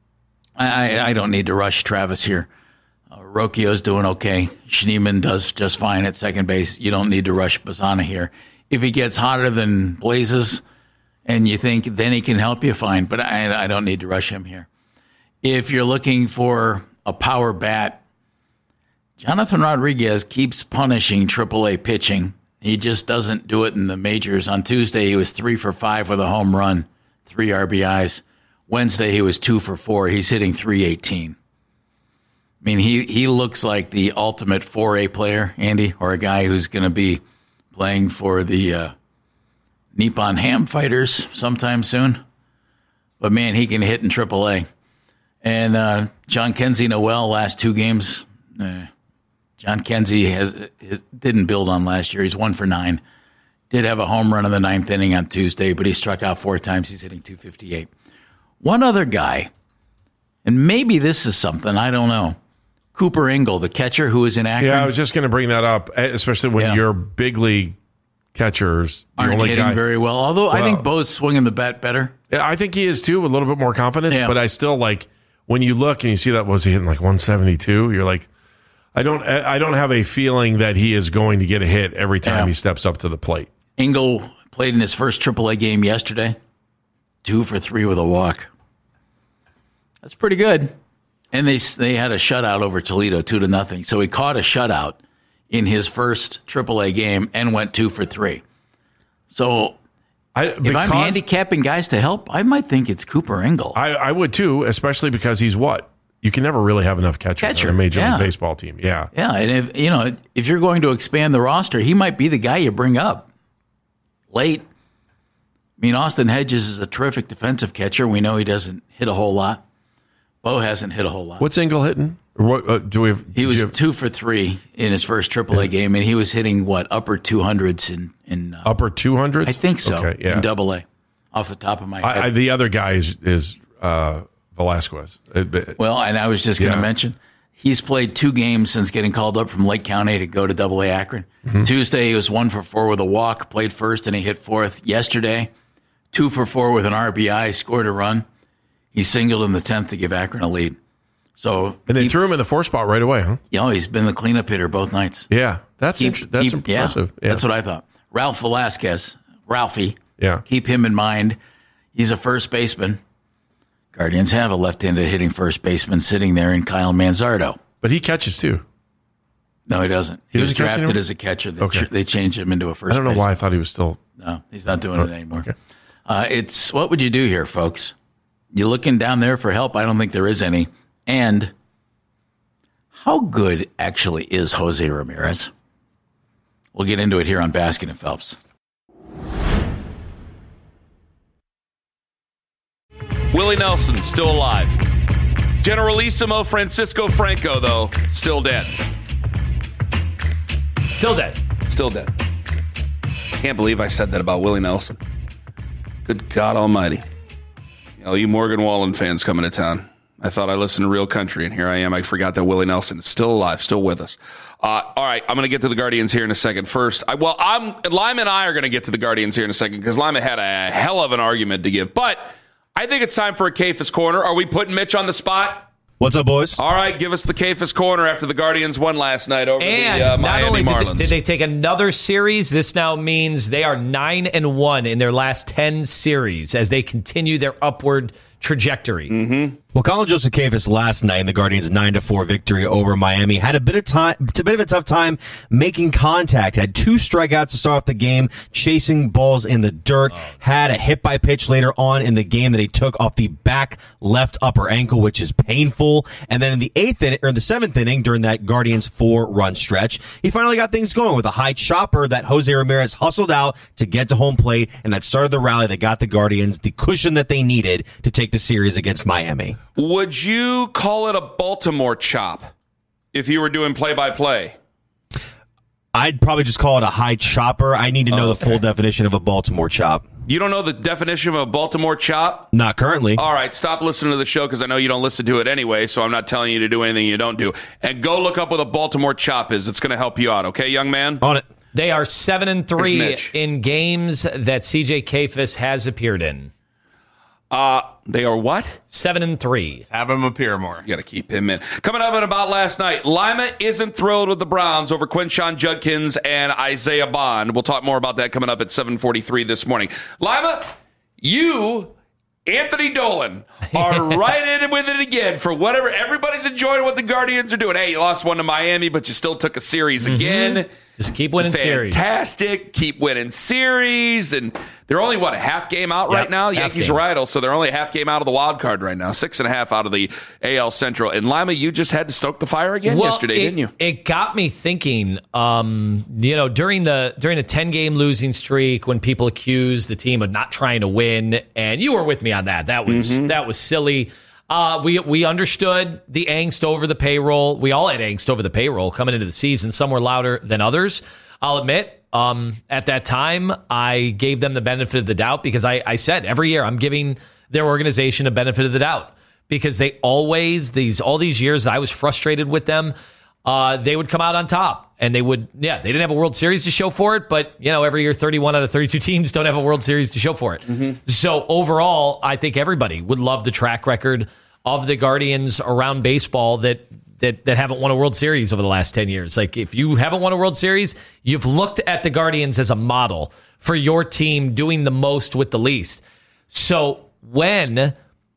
I, I, I don't need to rush Travis here. Uh, Rocchio's doing okay. Schneemann does just fine at second base. You don't need to rush Bazzana here. If he gets hotter than blazes and you think then he can help you, fine. But I, I don't need to rush him here. If you're looking for a power bat, Jonathan Rodriguez keeps punishing triple A pitching. He just doesn't do it in the majors. On Tuesday, he was three for five with a home run, three R B Is. Wednesday, he was two for four. He's hitting three eighteen. I mean, he, he looks like the ultimate four A player, Andy, or a guy who's going to be playing for the uh, Nippon Ham Fighters sometime soon. But, man, he can hit in triple A. And uh, John Kenzie Noel, last two games, uh, John Kenzie has, didn't build on last year. He's one for nine. Did have a home run in the ninth inning on Tuesday, but he struck out four times. He's hitting two fifty-eight. One other guy, and maybe this is something, I don't know. Cooper Engel, the catcher who is in Akron. Yeah, I was just going to bring that up, especially when Yeah. your big league catchers the aren't only hitting guy, very well. Although I Well, think Bo's swinging the bat better. Yeah, I think he is too, with a little bit more confidence. Yeah. But I still like when you look and you see that was he hitting like one seventy-two. You're like, I don't, I don't have a feeling that he is going to get a hit every time Yeah. he steps up to the plate. Engel played in his first triple A game yesterday. Two for three with a walk. That's pretty good. And they they had a shutout over Toledo, two to nothing. So he caught a shutout in his first triple A game and went two for three. So I, if I'm because- handicapping guys to help, I might think it's Cooper Engel. I, I would too, especially because he's what? You can never really have enough catchers Catcher, on a major yeah. league baseball team. Yeah. Yeah, and if you know if you're going to expand the roster, he might be the guy you bring up late. I mean, Austin Hedges is a terrific defensive catcher. We know he doesn't hit a whole lot. Bo hasn't hit a whole lot. What's Engel hitting? Or what uh, do we have? He was do you have- two for three in his first triple A game, and he was hitting what upper two hundreds in in uh, upper two hundreds. I think so. Okay, yeah. In double A, off the top of my head. I, I, the other guy is is uh, Velasquez. Uh, but- Well, and I was just going to Yeah. mention, he's played two games since getting called up from Lake County to go to double A Akron. Mhm. Tuesday, he was one for four with a walk, played first, and he hit fourth. Yesterday, two for four with an R B I, scored a run. He singled in the tenth to give Akron a lead. So and they threw him in the four spot right away, huh? You know, he's been the cleanup hitter both nights. Yeah, that's Keep- inter- that's keep- impressive. Yeah, Yeah. That's what I thought. Ralph Velasquez, Ralphie. Yeah. Keep him in mind. He's a first baseman. Guardians have a left-handed hitting first baseman sitting there in Kyle Manzardo. But he catches too. No, he doesn't. He He, was doesn't catch drafted anymore? as a catcher. They, Okay. ch- they changed him into a first I don't know baseman. why I thought he was still. No, he's not doing Oh, it anymore. okay. Uh, it's what would you do here, folks? You looking down there for help? I don't think there is any. And how good actually is Jose Ramirez? We'll get into it here on Baskin and Phelps. Willie Nelson, still alive. Generalissimo Francisco Franco, though, still dead. Still dead. Still dead. Can't believe I said that about Willie Nelson. Good God almighty. You know, you Morgan Wallen fans coming to town. I thought I listened to Real Country, and here I am. I forgot that Willie Nelson is still alive, still with us. Uh, all right, I'm going to get to the Guardians here in a second. First, I, well, I'm Lima and I are going to get to the Guardians here in a second because Lima had a hell of an argument to give. But I think it's time for a Cephas Corner. Are we putting Mitch on the spot? What's up, boys? All right, give us the Cephas Corner after the Guardians won last night over And the uh, not Miami only did Marlins. they, did they take another series, this now means they are nine and one in their last ten series as they continue their upward trajectory. Mm-hmm. Well, Colin Joseph Cephas last night in the Guardians' nine to four victory over Miami had a bit of time, a bit of a tough time making contact. Had two strikeouts to start off the game, chasing balls in the dirt. Oh. Had a hit by pitch later on in the game that he took off the back left upper ankle, which is painful. And then in the eighth inning, or in the seventh inning, during that Guardians four run stretch, he finally got things going with a high chopper that Jose Ramirez hustled out to get to home plate, and that started the rally that got the Guardians the cushion that they needed to take the series against Miami. Would you call it a Baltimore chop if you were doing play-by-play? I'd probably just call it a high chopper. I need to know Oh, the full okay. definition of a Baltimore chop. You don't know the definition of a Baltimore chop? Not currently. All right, stop listening to the show because I know you don't listen to it anyway, so I'm not telling you to do anything you don't do. And go look up what a Baltimore chop is. It's going to help you out, okay, young man? On it. They are seven and three in games that C J Kafis has appeared in. Uh, they are what? Seven and three. Let's have him appear more. You got to keep him in. Coming up in about last night, Lima isn't thrilled with the Browns over Quinshon Judkins and Isaiah Bond. We'll talk more about that coming up at seven forty-three this morning. Lima, you, Anthony Dolan, are right in with it again for whatever. Everybody's enjoying what the Guardians are doing. Hey, you lost one to Miami, but you still took a series mm-hmm. again. Just keep winning Fantastic. series. Fantastic. Keep winning series. And they're only, what, a half game out yep, right now? Yankees game. Are idle, so they're only a half game out of the wild card right now. Six and a half out of the A L Central. And Lima, you just had to stoke the fire again well, yesterday, it, didn't you? It got me thinking, um, you know, during the during the ten-game losing streak when people accused the team of not trying to win, and you were with me on that. That was mm-hmm. that was silly. Uh, we we understood the angst over the payroll. We all had angst over the payroll coming into the season. Some were louder than others. I'll admit, um, at that time, I gave them the benefit of the doubt because I, I said every year I'm giving their organization a benefit of the doubt because they always, these all these years that I was frustrated with them, uh, they would come out on top. And they would, yeah, they didn't have a World Series to show for it, but, you know, every year thirty-one out of thirty-two teams don't have a World Series to show for it. Mm-hmm. So overall, I think everybody would love the track record of the Guardians around baseball that that that haven't won a World Series over the last ten years. Like, if you haven't won a World Series, you've looked at the Guardians as a model for your team doing the most with the least. So when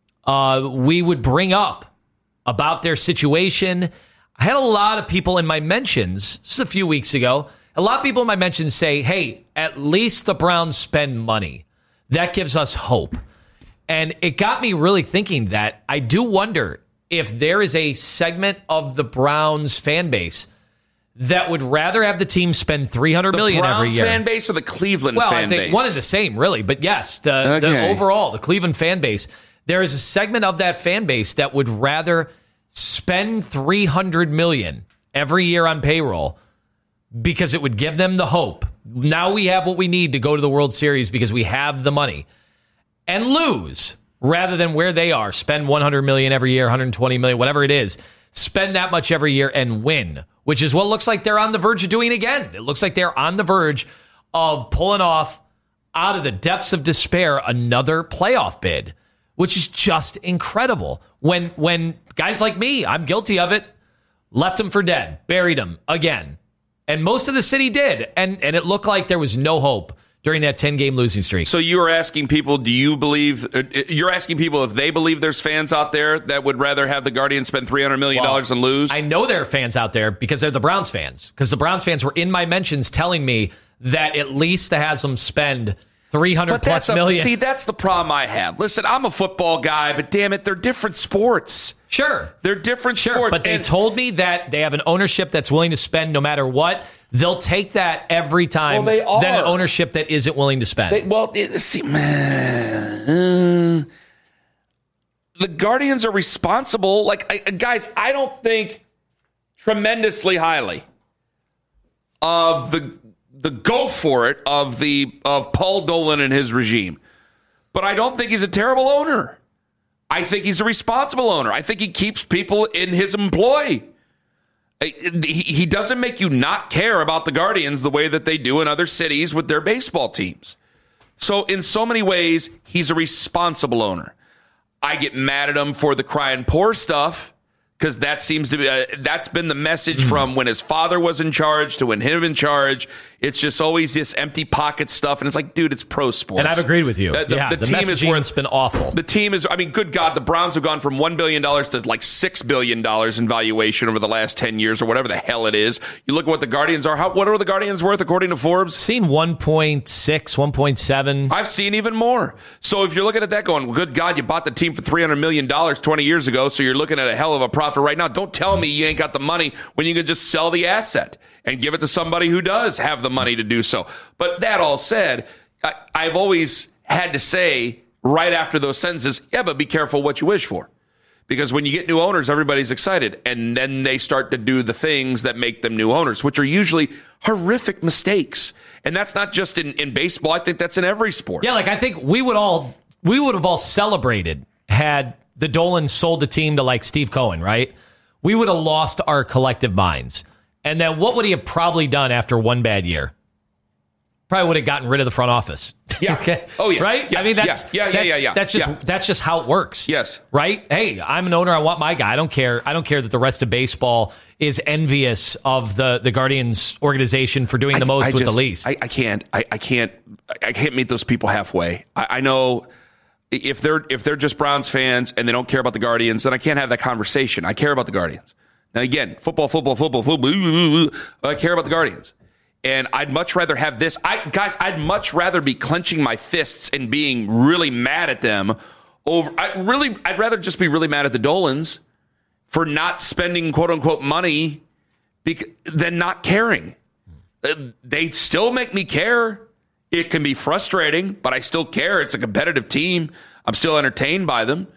uh, we would bring up about their situation, I had a lot of people in my mentions, this is a few weeks ago, a lot of people in my mentions say, hey, at least the Browns spend money. That gives us hope. And it got me really thinking that I do wonder if there is a segment of the Browns fan base that would rather have the team spend three hundred million dollars every year. The Browns fan base or the Cleveland well, fan I think base? One and the same, really. But yes, the, okay. the overall, the Cleveland fan base, there is a segment of that fan base that would rather spend three hundred million dollars every year on payroll because it would give them the hope. Now we have what we need to go to the World Series because we have the money. And lose rather than where they are. Spend one hundred million dollars every year, one hundred twenty million dollars, whatever it is. Spend that much every year and win, which is what looks like they're on the verge of doing again. It looks like they're on the verge of pulling off, out of the depths of despair, another playoff bid, which is just incredible. When when guys like me, I'm guilty of it, left them for dead, buried them again. And most of the city did. And, and it looked like there was no hope during that ten-game losing streak. So you were asking people, do you believe, you're asking people if they believe there's fans out there that would rather have the Guardians spend three hundred million dollars well, and lose? I know there are fans out there because they're the Browns fans. Because the Browns fans were in my mentions telling me that at least to have them spend three hundred but plus that's a, million. See, that's the problem I have. Listen, I'm a football guy, but damn it, they're different sports. Sure. They're different sure, sports. But they and, told me that they have an ownership that's willing to spend no matter what. They'll take that every time well, they are. than an ownership that isn't willing to spend. They, well, see, man, uh, the Guardians are responsible. Like, I, guys, I don't think tremendously highly of the the go for it of the of Paul Dolan and his regime, but I don't think he's a terrible owner. I think he's a responsible owner. I think he keeps people in his employ. He doesn't make you not care about the Guardians the way that they do in other cities with their baseball teams. So in so many ways, he's a responsible owner. I get mad at him for the crying poor stuff because that seems to be, uh, that's been the message mm. from when his father was in charge to when him in charge. It's just always this empty pocket stuff. And it's like, dude, it's pro sports. And I've agreed with you. Uh, the, yeah, the, the team is where it's been awful. The team is, I mean, good God, the Browns have gone from one billion dollars to like six billion dollars in valuation over the last ten years or whatever the hell it is. You look at what the Guardians are. How, what are the Guardians worth according to Forbes? Seen one point six, one point seven. I've seen even more. So if you're looking at that going, well, good God, you bought the team for three hundred million dollars twenty years ago, so you're looking at a hell of a profit right now. Don't tell me you ain't got the money when you can just sell the asset and give it to somebody who does have the money to do so. But that all said, I, I've always had to say right after those sentences, yeah, but be careful what you wish for. Because when you get new owners, everybody's excited. And then they start to do the things that make them new owners, which are usually horrific mistakes. And that's not just in, in baseball. I think that's in every sport. Yeah, like I think we would all we would have all celebrated had the Dolans sold the team to like Steve Cohen, right? We would have lost our collective minds. And then what would he have probably done after one bad year? Probably would have gotten rid of the front office. Yeah. Okay. Oh yeah. Right. Yeah. I mean, that's yeah. Yeah. that's, yeah. Yeah. That's just yeah. that's just how it works. Yes. Right. Hey, I'm an owner. I want my guy. I don't care. I don't care that the rest of baseball is envious of the the Guardians organization for doing the most I with just, the least. I, I can't. I, I can't. I can't meet those people halfway. I, I know if they're if they're just Browns fans and they don't care about the Guardians, then I can't have that conversation. I care about the Guardians. Now again, football, football, football, football. I care about the Guardians. And I'd much rather have this. I guys, I'd much rather be clenching my fists and being really mad at them over. I really, I'd rather just be really mad at the Dolans for not spending quote unquote money bec- than not caring. Uh, they still make me care. It can be frustrating, but I still care. It's a competitive team. I'm still entertained by them.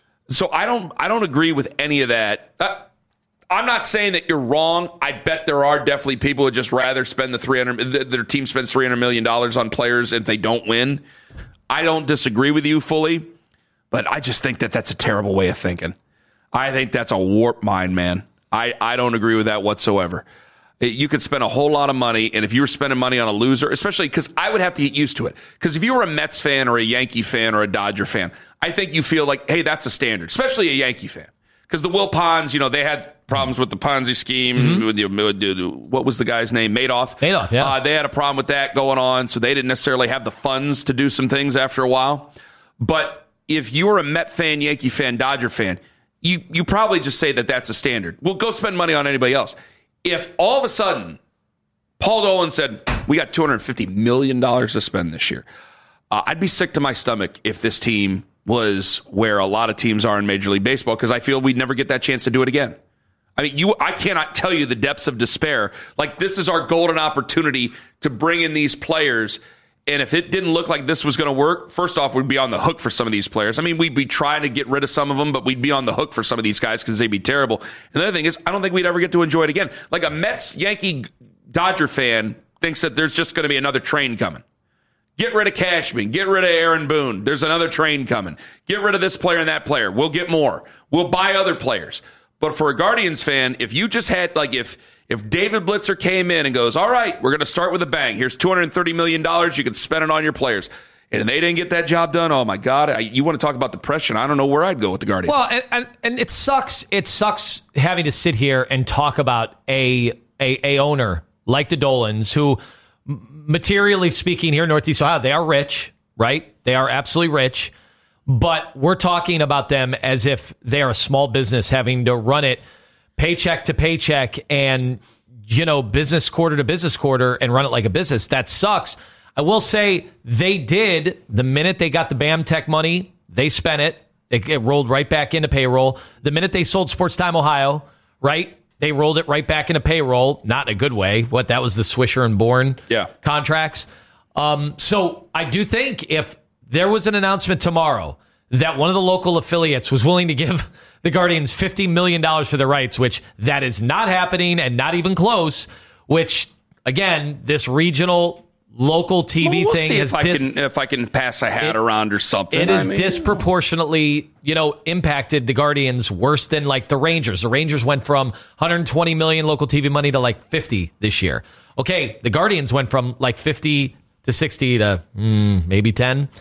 So I don't, I don't agree with any of that. Uh, I'm not saying that you're wrong. I bet there are definitely people who would just rather spend the three hundred. Their team spends three hundred million dollars on players if they don't win. I don't disagree with you fully, but I just think that that's a terrible way of thinking. I think that's a warped mind, man. I, I don't agree with that whatsoever. You could spend a whole lot of money, and if you were spending money on a loser, especially because I would have to get used to it. Because if you were a Mets fan or a Yankee fan or a Dodger fan, I think you feel like, hey, that's a standard, especially a Yankee fan. Because the Will Ponds, you know, they had problems with the Ponzi scheme. Mm-hmm. With the, with the, what was the guy's name? Madoff. Madoff, yeah. Uh, they had a problem with that going on, so they didn't necessarily have the funds to do some things after a while. But if you were a Met fan, Yankee fan, Dodger fan, you you probably just say that that's a standard. Well, go spend money on anybody else. If all of a sudden Paul Dolan said, we got two hundred fifty million dollars to spend this year, uh, I'd be sick to my stomach if this team was where a lot of teams are in Major League Baseball, because I feel we'd never get that chance to do it again. I mean, you, I cannot tell you the depths of despair. Like, this is our golden opportunity to bring in these players. And if it didn't look like this was going to work, first off, we'd be on the hook for some of these players. I mean, we'd be trying to get rid of some of them, but we'd be on the hook for some of these guys because they'd be terrible. And the other thing is, I don't think we'd ever get to enjoy it again. Like a Mets, Yankee, Dodger fan thinks that there's just going to be another train coming. Get rid of Cashman. Get rid of Aaron Boone. There's another train coming. Get rid of this player and that player. We'll get more. We'll buy other players. But for a Guardians fan, if you just had, like, if if David Blitzer came in and goes, all right, we're going to start with a bang. Here's two hundred thirty million dollars. You can spend it on your players. And they didn't get that job done. Oh, my God. I, you want to talk about depression? I don't know where I'd go with the Guardians. Well, and, and, and it sucks. It sucks having to sit here and talk about a a, a owner like the Dolans who, materially speaking, here in Northeast Ohio, they are rich, right? They are absolutely rich. But we're talking about them as if they are a small business having to run it paycheck to paycheck and, you know, business quarter to business quarter and run it like a business. That sucks. I will say they did, the minute they got the BAMTech money, they spent it. It, it rolled right back into payroll. The minute they sold Sports Time Ohio, right? They rolled it right back into payroll, not in a good way. What, that was the Swisher and Bourne yeah. contracts. Um, so I do think if there was an announcement tomorrow that one of the local affiliates was willing to give the Guardians fifty million dollars for their rights, which that is not happening and not even close, which, again, this regional local T V well, we'll thing see has if I dis- can if I can pass a hat it, around or something. It has I mean, disproportionately, you know, impacted the Guardians worse than like the Rangers. The Rangers went from one hundred twenty million local T V money to like fifty this year. Okay, the Guardians went from like fifty to sixty to mm, maybe ten.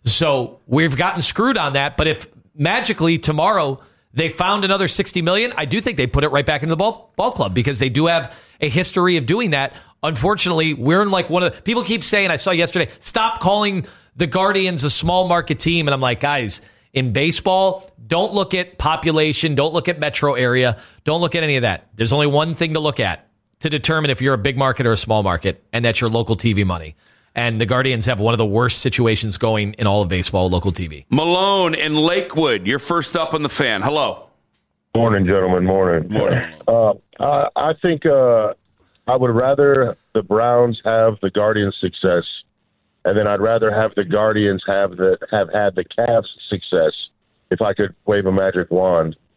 So we've gotten screwed on that. But if magically tomorrow they found another sixty million, I do think they put it right back into the ball, ball club because they do have a history of doing that. Unfortunately, we're in like one of the people keep saying, I saw yesterday, stop calling the Guardians a small market team. And I'm like, guys, in baseball, don't look at population. Don't look at metro area. Don't look at any of that. There's only one thing to look at to determine if you're a big market or a small market, and that's your local T V money. And the Guardians have one of the worst situations going in all of baseball, local T V. Malone in Lakewood, you're first up on the Fan. Hello. Morning, gentlemen. Morning. Morning. Uh, I, I think uh, I would rather the Browns have the Guardians' success, and then I'd rather have the Guardians have the have had the Cavs' success if I could wave a magic wand.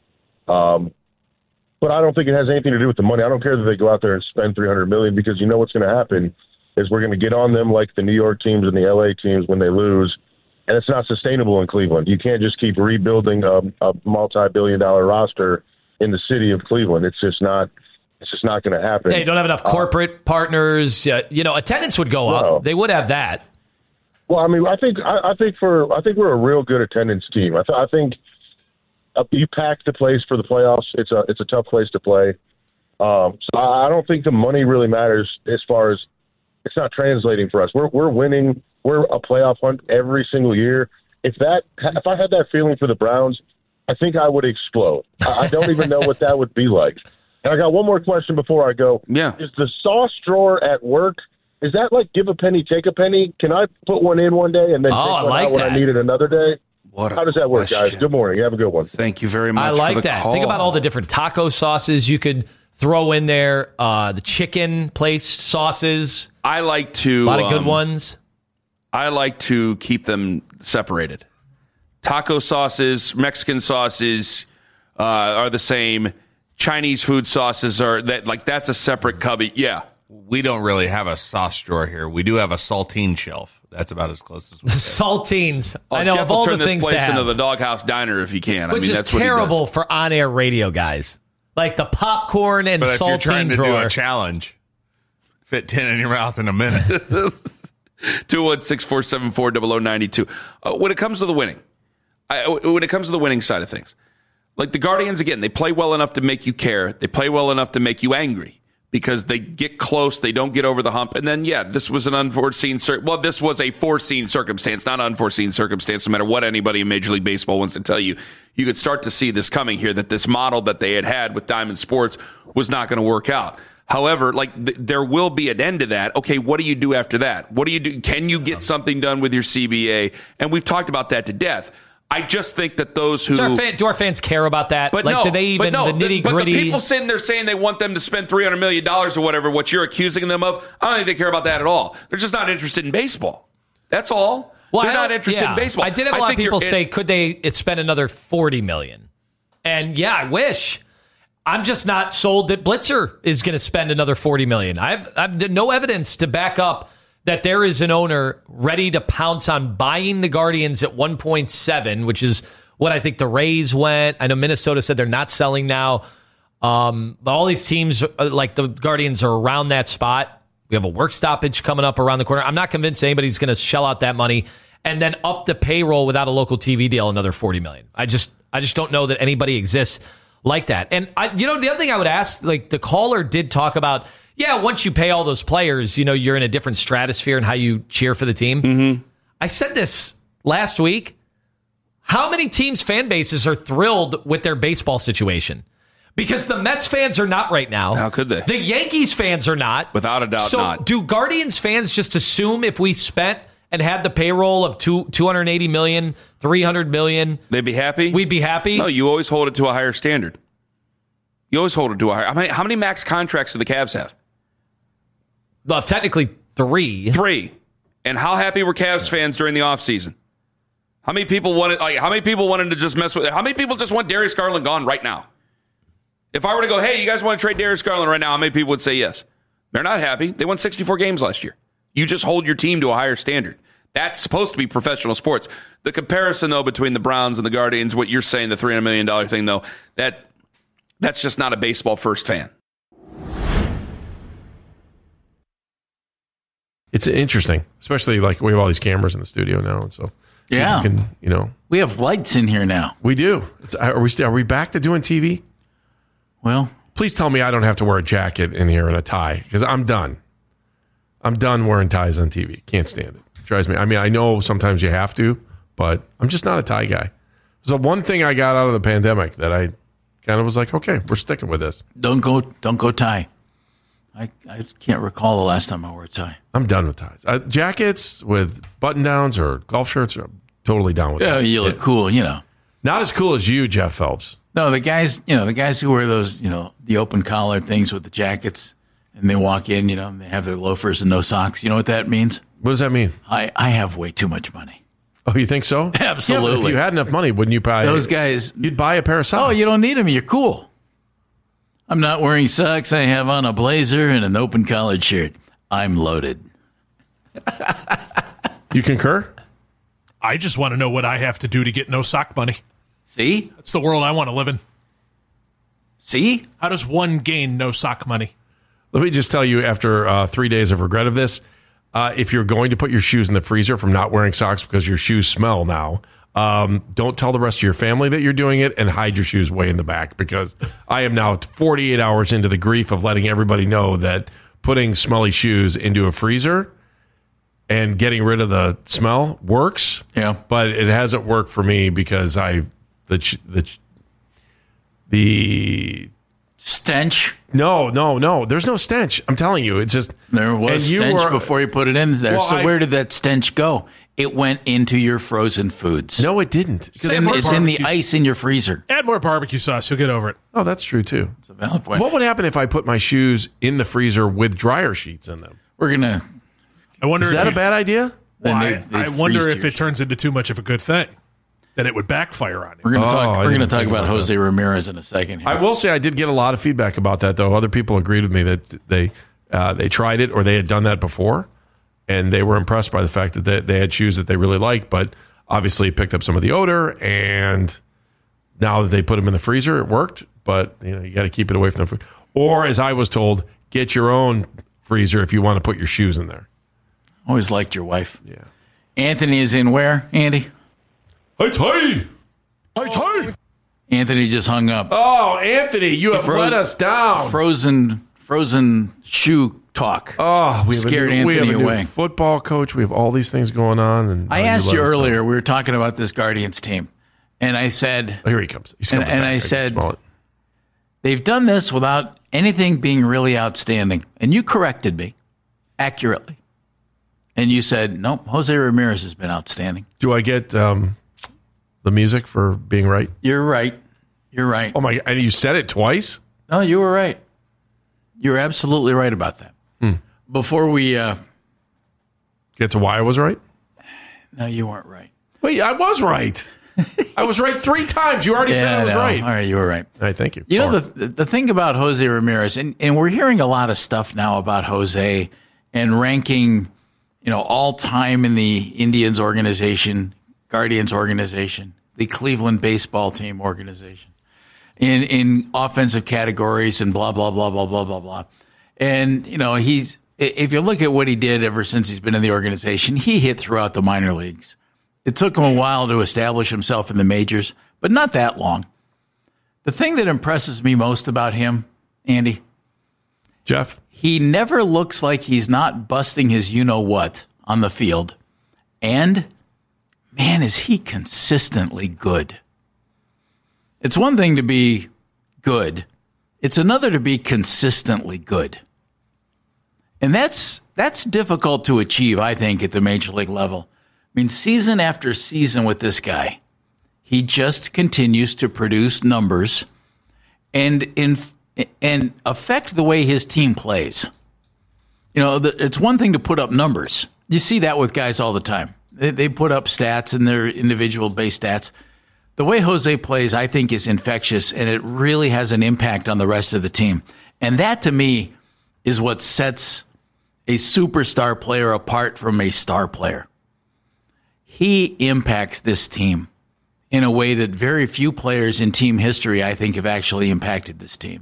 Um, but I don't think it has anything to do with the money. I don't care that they go out there and spend three hundred million dollars because you know what's going to happen is we're going to get on them like the New York teams and the L A teams when they lose, and it's not sustainable in Cleveland. You can't just keep rebuilding a, a multi-billion dollar roster in the city of Cleveland. It's just not. It's just not going to happen. They don't have enough corporate uh, partners. Uh, you know, attendance would go up. No. They would have that. Well, I mean, I think I, I think for I think we're a real good attendance team. I, th- I think uh, you pack the place for the playoffs. It's a it's a tough place to play. Um, so I, I don't think the money really matters as far as it's not translating for us. We're we're winning. We're a playoff hunt every single year. If that if I had that feeling for the Browns, I think I would explode. I, I don't even know what that would be like. And I got one more question before I go. Yeah. Is the sauce drawer at work, is that like give a penny, take a penny? Can I put one in one day and then oh, take one I like out when that. I need it another day? What How does that work, question. guys? Good morning. Have a good one. Thank you very much. I like for the that. call. Think about all the different taco sauces you could throw in there. Uh, the chicken place sauces. I like to. A lot of good um, ones. I like to keep them separated. Taco sauces, Mexican sauces uh, are the same. Chinese food sauces are that like that's a separate cubby. Yeah. We don't really have a sauce drawer here. We do have a saltine shelf. That's about as close as we The get. saltines. Oh, I know Jeff of will all turn the this things to place have. into the Doghouse Diner if he can. Which I mean, is that's what he terrible does. for on-air radio guys. Like the popcorn and But if saltine you're trying to drawer. do a challenge, fit ten in your mouth in a minute. two one six, four seven four, zero zero nine two. Uh, when it comes to the winning, I, when it comes to the winning side of things, like the Guardians, again, they play well enough to make you care. They play well enough to make you angry because they get close. They don't get over the hump. And then, yeah, this was an unforeseen cir- well, this was a foreseen circumstance, not unforeseen circumstance. No matter what anybody in Major League Baseball wants to tell you, you could start to see this coming here, that this model that they had had with Diamond Sports was not going to work out. However, like th- there will be an end to that. Okay, what do you do after that? What do you do? Can you get something done with your C B A? And we've talked about that to death. I just think that those who... Do our, fan, do our fans care about that? But like, no, do they even, but no, the nitty But gritty? the people sitting there saying they want them to spend three hundred million dollars or whatever, what you're accusing them of, I don't think they care about that at all. They're just not interested in baseball. That's all. Well, They're I not don't- interested yeah. in baseball. I did have a lot of think people you're- say, could they spend another forty million dollars? And yeah, I wish. I'm just not sold that Blitzer is going to spend another forty million dollars. I've, I've no evidence to back up that there is an owner ready to pounce on buying the Guardians at one point seven, which is what I think the Rays went. I know Minnesota said they're not selling now. Um, but all these teams, like the Guardians, are around that spot. We have a work stoppage coming up around the corner. I'm not convinced anybody's going to shell out that money and then up the payroll without a local T V deal another forty million dollars. I just, I just don't know that anybody exists like that. And I, you know, the other thing I would ask, like the caller did talk about, yeah, once you pay all those players, you know, you're in a different stratosphere in how you cheer for the team. Mm-hmm. I said this last week. How many teams' fan bases are thrilled with their baseball situation? Because the Mets fans are not right now. How could they? The Yankees fans are not. Without a doubt so not. Do Guardians fans just assume if we spent and had the payroll of two, 280 million, three hundred million, they'd be happy? We'd be happy? No, you always hold it to a higher standard. You always hold it to a higher. How many, how many max contracts do the Cavs have? Well, technically three. Three. And how happy were Cavs fans during the offseason? How many people wanted like how many people wanted to just mess with it? How many people just want Darius Garland gone right now? If I were to go, hey, you guys want to trade Darius Garland right now, how many people would say yes? They're not happy. They won sixty-four games last year. You just hold your team to a higher standard. That's supposed to be professional sports. The comparison, though, between the Browns and the Guardians, what you're saying, the three hundred million dollars thing, though, that that's just not a baseball first fan. It's interesting, especially like we have all these cameras in the studio now, and so Yeah. you can, you know, We have lights in here now. we do. It's, are we still, are we back to doing T V? Well, please tell me I don't have to wear a jacket in here and a tie because I'm done. I'm done wearing ties on T V. Can't stand it. It drives me. I mean, I know sometimes you have to, but I'm just not a tie guy. So one thing I got out of the pandemic that I kind of was like, okay, we're sticking with this. Don't go, don't go tie. I, I can't recall the last time I wore a tie. I'm done with ties. Uh, jackets with button downs or golf shirts, I'm totally down with Yeah, that. you look cool, you know. Not as cool as you, Jeff Phelps. No, the guys, you know, the guys who wear those, you know, the open collar things with the jackets, and they walk in, you know, and they have their loafers and no socks. You know what that means? What does that mean? I, I have way too much money. Oh, you think so? Absolutely. Yeah, but if you had enough money, wouldn't you buy those guys? You'd buy a pair of socks. Oh, you don't need them. You're cool. I'm not wearing socks. I have on a blazer and an open collared shirt. I'm loaded. You concur? I just want to know what I have to do to get no sock money. See? That's the world I want to live in. See? How does one gain no sock money? Let me just tell you, after uh, three days of regret of this, uh, if you're going to put your shoes in the freezer from not wearing socks because your shoes smell now, um, don't tell the rest of your family that you're doing it and hide your shoes way in the back, because I am now forty-eight hours into the grief of letting everybody know that putting smelly shoes into a freezer and getting rid of the smell works. Yeah. But it hasn't worked for me because I, the, the, the, stench? No, no, no. There's no stench. I'm telling you. It's just. There was stench were, before you put it in there. Well, so I, where did that stench go? It went into your frozen foods. No, it didn't. It's, in, it's in the ice in your freezer. Add more barbecue sauce. You'll get over it. Oh, that's true, too. It's a valid point. What would happen if I put my shoes in the freezer with dryer sheets in them? We're going to. I wonder Is if that you, a bad idea? Well, they, I, they I wonder if your it turns into too much of a good thing. That it would backfire on you. We're going to Oh, talk. I We're going to didn't talk think about, about Jose that. Ramirez in a second. Here. I will say I did get a lot of feedback about that, though. Other people agreed with me that they uh, they tried it or they had done that before, and they were impressed by the fact that they, they had shoes that they really liked, but obviously it picked up some of the odor. And now that they put them in the freezer, it worked. But you know, you got to keep it away from the food. Or, as I was told, get your own freezer if you want to put your shoes in there. Always liked your wife. Yeah. Anthony is in where, Andy? Hey, hey. Anthony just hung up. Oh, Anthony, you have Fro- let us down. Frozen, frozen shoe talk. Oh, we scared have a new, Anthony we have a away. New football coach. We have all these things going on. And I oh, asked you let us earlier. down. We were talking about this Guardians team, and I said, Oh, here he comes. He's and, coming and back. I can said, smell it. they've done this without anything being really outstanding. And you corrected me accurately. And you said, nope, Jose Ramirez has been outstanding. Do I get um, the music for being right? You're right. You're right. Oh, my. And you said it twice? No, you were right. You were absolutely right about that. Hmm. Before we uh, get to why I was right? No, you weren't right. Wait, I was right. I was right three times. You already yeah, said I was no. right. All right, you were right. All right, thank you. You know, All the the thing about Jose Ramirez, and, and we're hearing a lot of stuff now about Jose and ranking, you know, all time in the Indians organization, Guardians organization, the Cleveland baseball team organization, in in offensive categories and blah, blah, blah, blah, blah, blah, blah. And, you know, he's, if you look at what he did ever since he's been in the organization, he hit throughout the minor leagues. It took him a while to establish himself in the majors, but not that long. The thing that impresses me most about him, Andy, Jeff, he never looks like he's not busting his you-know-what on the field. And, man, is he consistently good. It's one thing to be good. It's another to be consistently good. And that's that's difficult to achieve, I think, at the major league level. I mean, season after season with this guy, he just continues to produce numbers and in, and affect the way his team plays. You know, it's one thing to put up numbers. You see that with guys all the time. They, they put up stats and their individual base stats. The way Jose plays, I think, is infectious, and it really has an impact on the rest of the team. And that, to me, is what sets a superstar player apart from a star player. He impacts this team in a way that very few players in team history, I think, have actually impacted this team.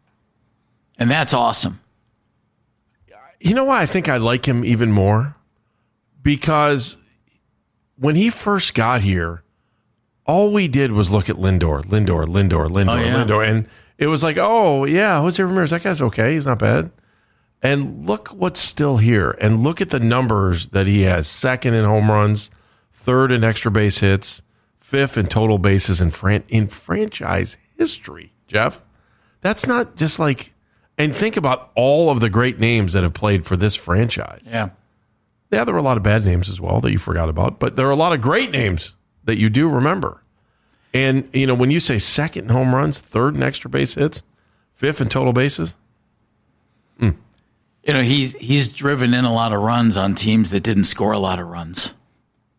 And that's awesome. You know why I think I like him even more? Because when he first got here, all we did was look at Lindor, Lindor, Lindor, Lindor, Oh, yeah. Lindor. And it was like, oh, yeah, Jose Ramirez, that guy's okay. He's not bad. And look what's still here. And look at the numbers that he has. Second in home runs, third in extra base hits, fifth in total bases in, fran- in franchise history, Jeff. That's not just like... And think about all of the great names that have played for this franchise. Yeah. Yeah, there were a lot of bad names as well that you forgot about, but there are a lot of great names that you do remember. And, you know, when you say second in home runs, third in extra base hits, fifth in total bases. Mm. You know, he's he's driven in a lot of runs on teams that didn't score a lot of runs.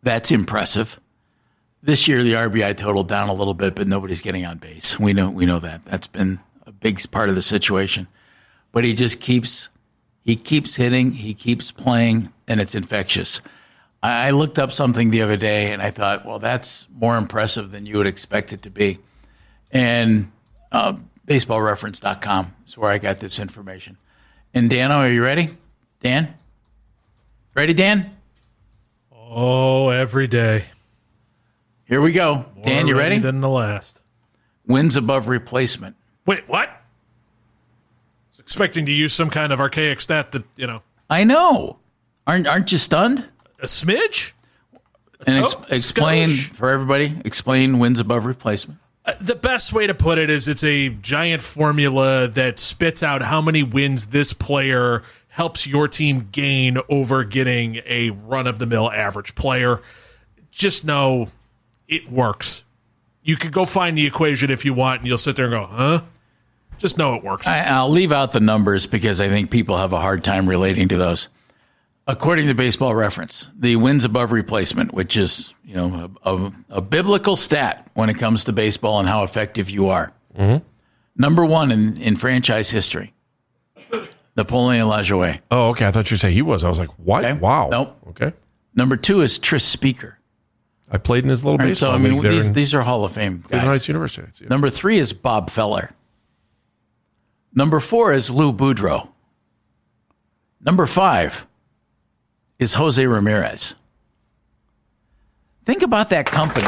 That's impressive. This year, the R B I total down a little bit, but nobody's getting on base. We know we know that. That's been a big part of the situation. But he just keeps he keeps hitting, he keeps playing, and it's infectious. I looked up something the other day, and I thought, well, that's more impressive than you would expect it to be. And uh, baseball reference dot com is where I got this information. And Dano, are you ready? Dan? Ready, Dan? Oh, every day. Here we go. More Dan, you ready? Than the last. Wins above replacement. Wait, what? I was expecting to use some kind of archaic stat that, you know. I know. Aren't aren't you stunned? A smidge? A and ex- to- explain skosh? for everybody, explain wins above replacement. Uh, the best way to put it is it's a giant formula that spits out how many wins this player helps your team gain over getting a run-of-the-mill average player. Just know it works. You could go find the equation if you want, and you'll sit there and go, huh? Just know it works. I, I'll leave out the numbers because I think people have a hard time relating to those. According to Baseball Reference, the wins above replacement, which is, you know, a, a, a biblical stat when it comes to baseball and how effective you are. Mm-hmm. Number one in, in franchise history, Napoleon Lajoie. Oh, okay. I thought you were saying he was. I was like, what? Okay. Wow. Nope. Okay. Number two is Tris Speaker. I played in his little All right, baseball so, I mean, league there these, in these are Hall of Fame Cleveland guys. Heights University. Yeah. Number three is Bob Feller. Number four is Lou Boudreau. Number five is Jose Ramirez. Think about that company.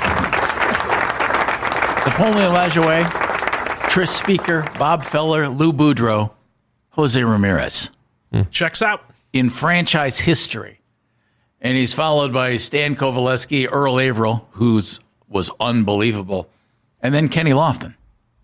Napoleon Lajoie, Tris Speaker, Bob Feller, Lou Boudreau, Jose Ramirez. Checks out. In franchise history. And he's followed by Stan Kovaleski, Earl Averill, who's was unbelievable, and then Kenny Lofton.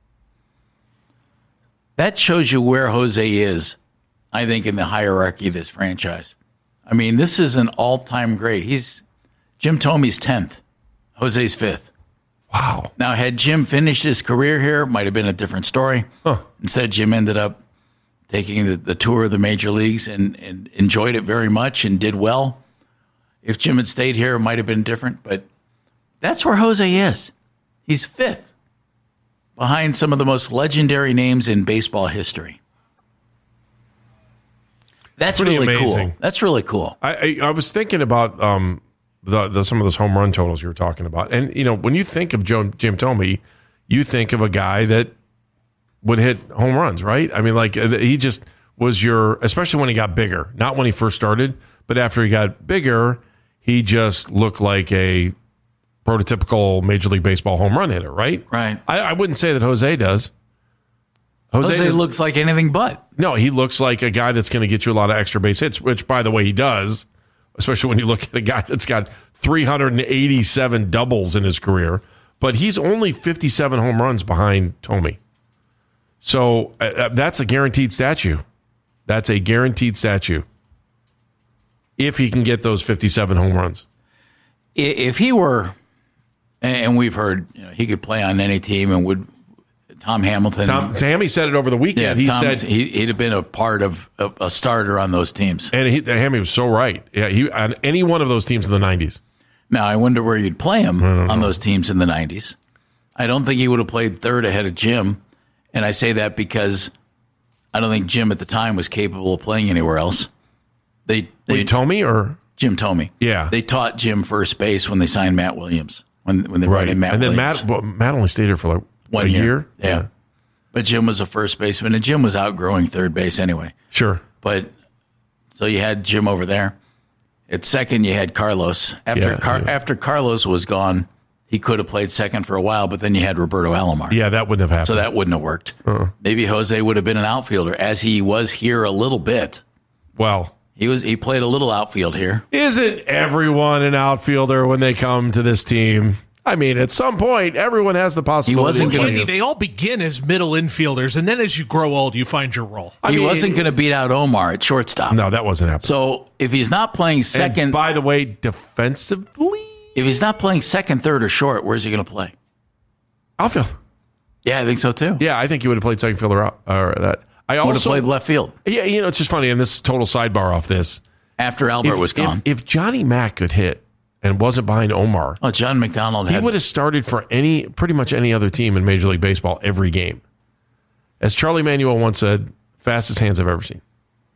That shows you where Jose is, I think, in the hierarchy of this franchise. I mean, this is an all-time great. He's Jim Thome's tenth, Jose's fifth. Wow. Now, had Jim finished his career here, might have been a different story. Huh. Instead, Jim ended up taking the, the tour of the major leagues and, and enjoyed it very much and did well. If Jim had stayed here, it might have been different, but that's where Jose is. He's fifth behind some of the most legendary names in baseball history. That's Pretty really amazing. cool. That's really cool. I, I, I was thinking about um, the, the some of those home run totals you were talking about. And, you know, when you think of Joe, Jim Thome, you think of a guy that would hit home runs, right? I mean, like, he just was your, especially when he got bigger, not when he first started, but after he got bigger, he just looked like a prototypical Major League Baseball home run hitter, right? Right. I, I wouldn't say that Jose does. Jose, does- looks like anything but. No, he looks like a guy that's going to get you a lot of extra base hits, which, by the way, he does, especially when you look at a guy that's got three hundred eighty-seven doubles in his career. But he's only fifty-seven home runs behind Thome. So uh, that's a guaranteed statue. That's a guaranteed statue. If he can get those fifty-seven home runs. If he were, and we've heard, you know, he could play on any team and would, Tom Hamilton. Tom, Sammy said it over the weekend. Yeah, he Tom's- said he, he'd have been a part of a, a starter on those teams. And he, Hammy was so right. Yeah, he on any one of those teams in the nineties. Now, I wonder where you'd play him don't on know. those teams in the nineties. I don't think he would have played third ahead of Jim. And I say that because I don't think Jim at the time was capable of playing anywhere else. They, they Wait, Thome or Jim Thome. Yeah. They taught Jim first base when they signed Matt Williams, when, when they brought right? in Matt and then Williams. Matt, well, Matt only stayed here for like One a year. year. Yeah. But Jim was a first baseman, and Jim was outgrowing third base anyway. Sure. But so you had Jim over there. At second, you had Carlos. After Yeah, Car- yeah. after Carlos was gone, he could have played second for a while, but then you had Roberto Alomar. Yeah, that wouldn't have happened. So that wouldn't have worked. Uh-uh. Maybe Jose would have been an outfielder, as he was here a little bit. Well, he was. He played a little outfield here. Isn't everyone an outfielder when they come to this team? I mean, at some point, everyone has the possibility. of playing Andy, it. they all begin as middle infielders, and then as you grow old, you find your role. he wasn't going to beat out Omar at shortstop. No, that wasn't happening. So if he's not playing second, And by the way, defensively, if he's not playing second, third, or short, where's he going to play? outfield. Yeah, I think so too. Yeah, I think he would have played second fielder out or that. I Would have also played left field Yeah, you know, it's just funny, and this is total sidebar off this. after Albert If, was gone. if, if Johnny Mack could hit and wasn't behind Omar, oh, John McDonald he had, would have started for any pretty much any other team in Major League Baseball every game. As Charlie Manuel once said, fastest hands I've ever seen.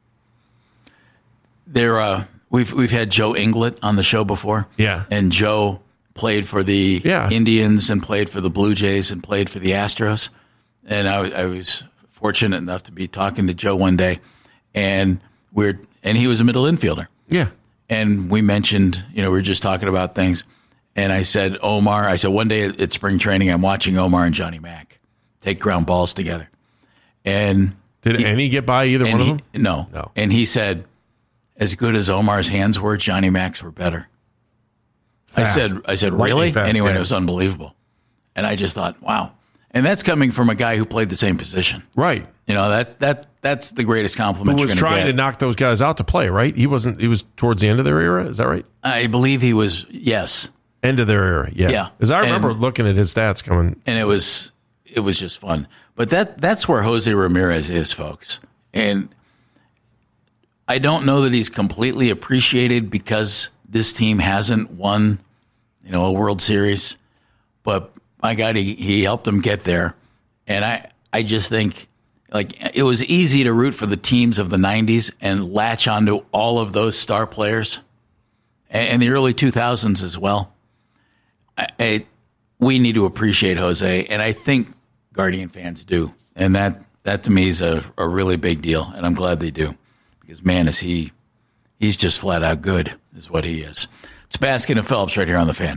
There, uh, we've we've had Joe Inglet on the show before. Yeah. And Joe played for the Yeah. Indians and played for the Blue Jays and played for the Astros. And I, I was fortunate enough to be talking to Joe one day, and we're and he was a middle infielder. Yeah. And we mentioned, you know, we were just talking about things, and I said, Omar, I said, one day at spring training, I'm watching Omar and Johnny Mack take ground balls together. And did he, any get by either one he, of them? No. No. And he said, as good as Omar's hands were, Johnny Mack's were better. Fast. I said, I said, Lightning really? fast, Anyway, yeah. it was unbelievable. And I just thought, wow. And that's coming from a guy who played the same position. Right. You know, that that that's the greatest compliment Who you're was going to trying get. to knock those guys out to play, right? He wasn't. He was towards the end of their era. Is that right? I believe he was, yes. End of their era. Yeah. Yeah. Because I remember And- looking at his stats coming. And it was it was just fun. But that that's where Jose Ramirez is, folks. And I don't know that he's completely appreciated because this team hasn't won, you know, a World Series. But my God, he, he helped them get there. And I, I just think, like, it was easy to root for the teams of the nineties and latch onto all of those star players, and, and the early two thousands as well. I, I, we need to appreciate Jose, and I think Guardian fans do. And that, that to me is a, a really big deal, and I'm glad they do. Because, man, is he, he's just flat out good, is what he is. It's Baskin and Phillips right here on The Fan.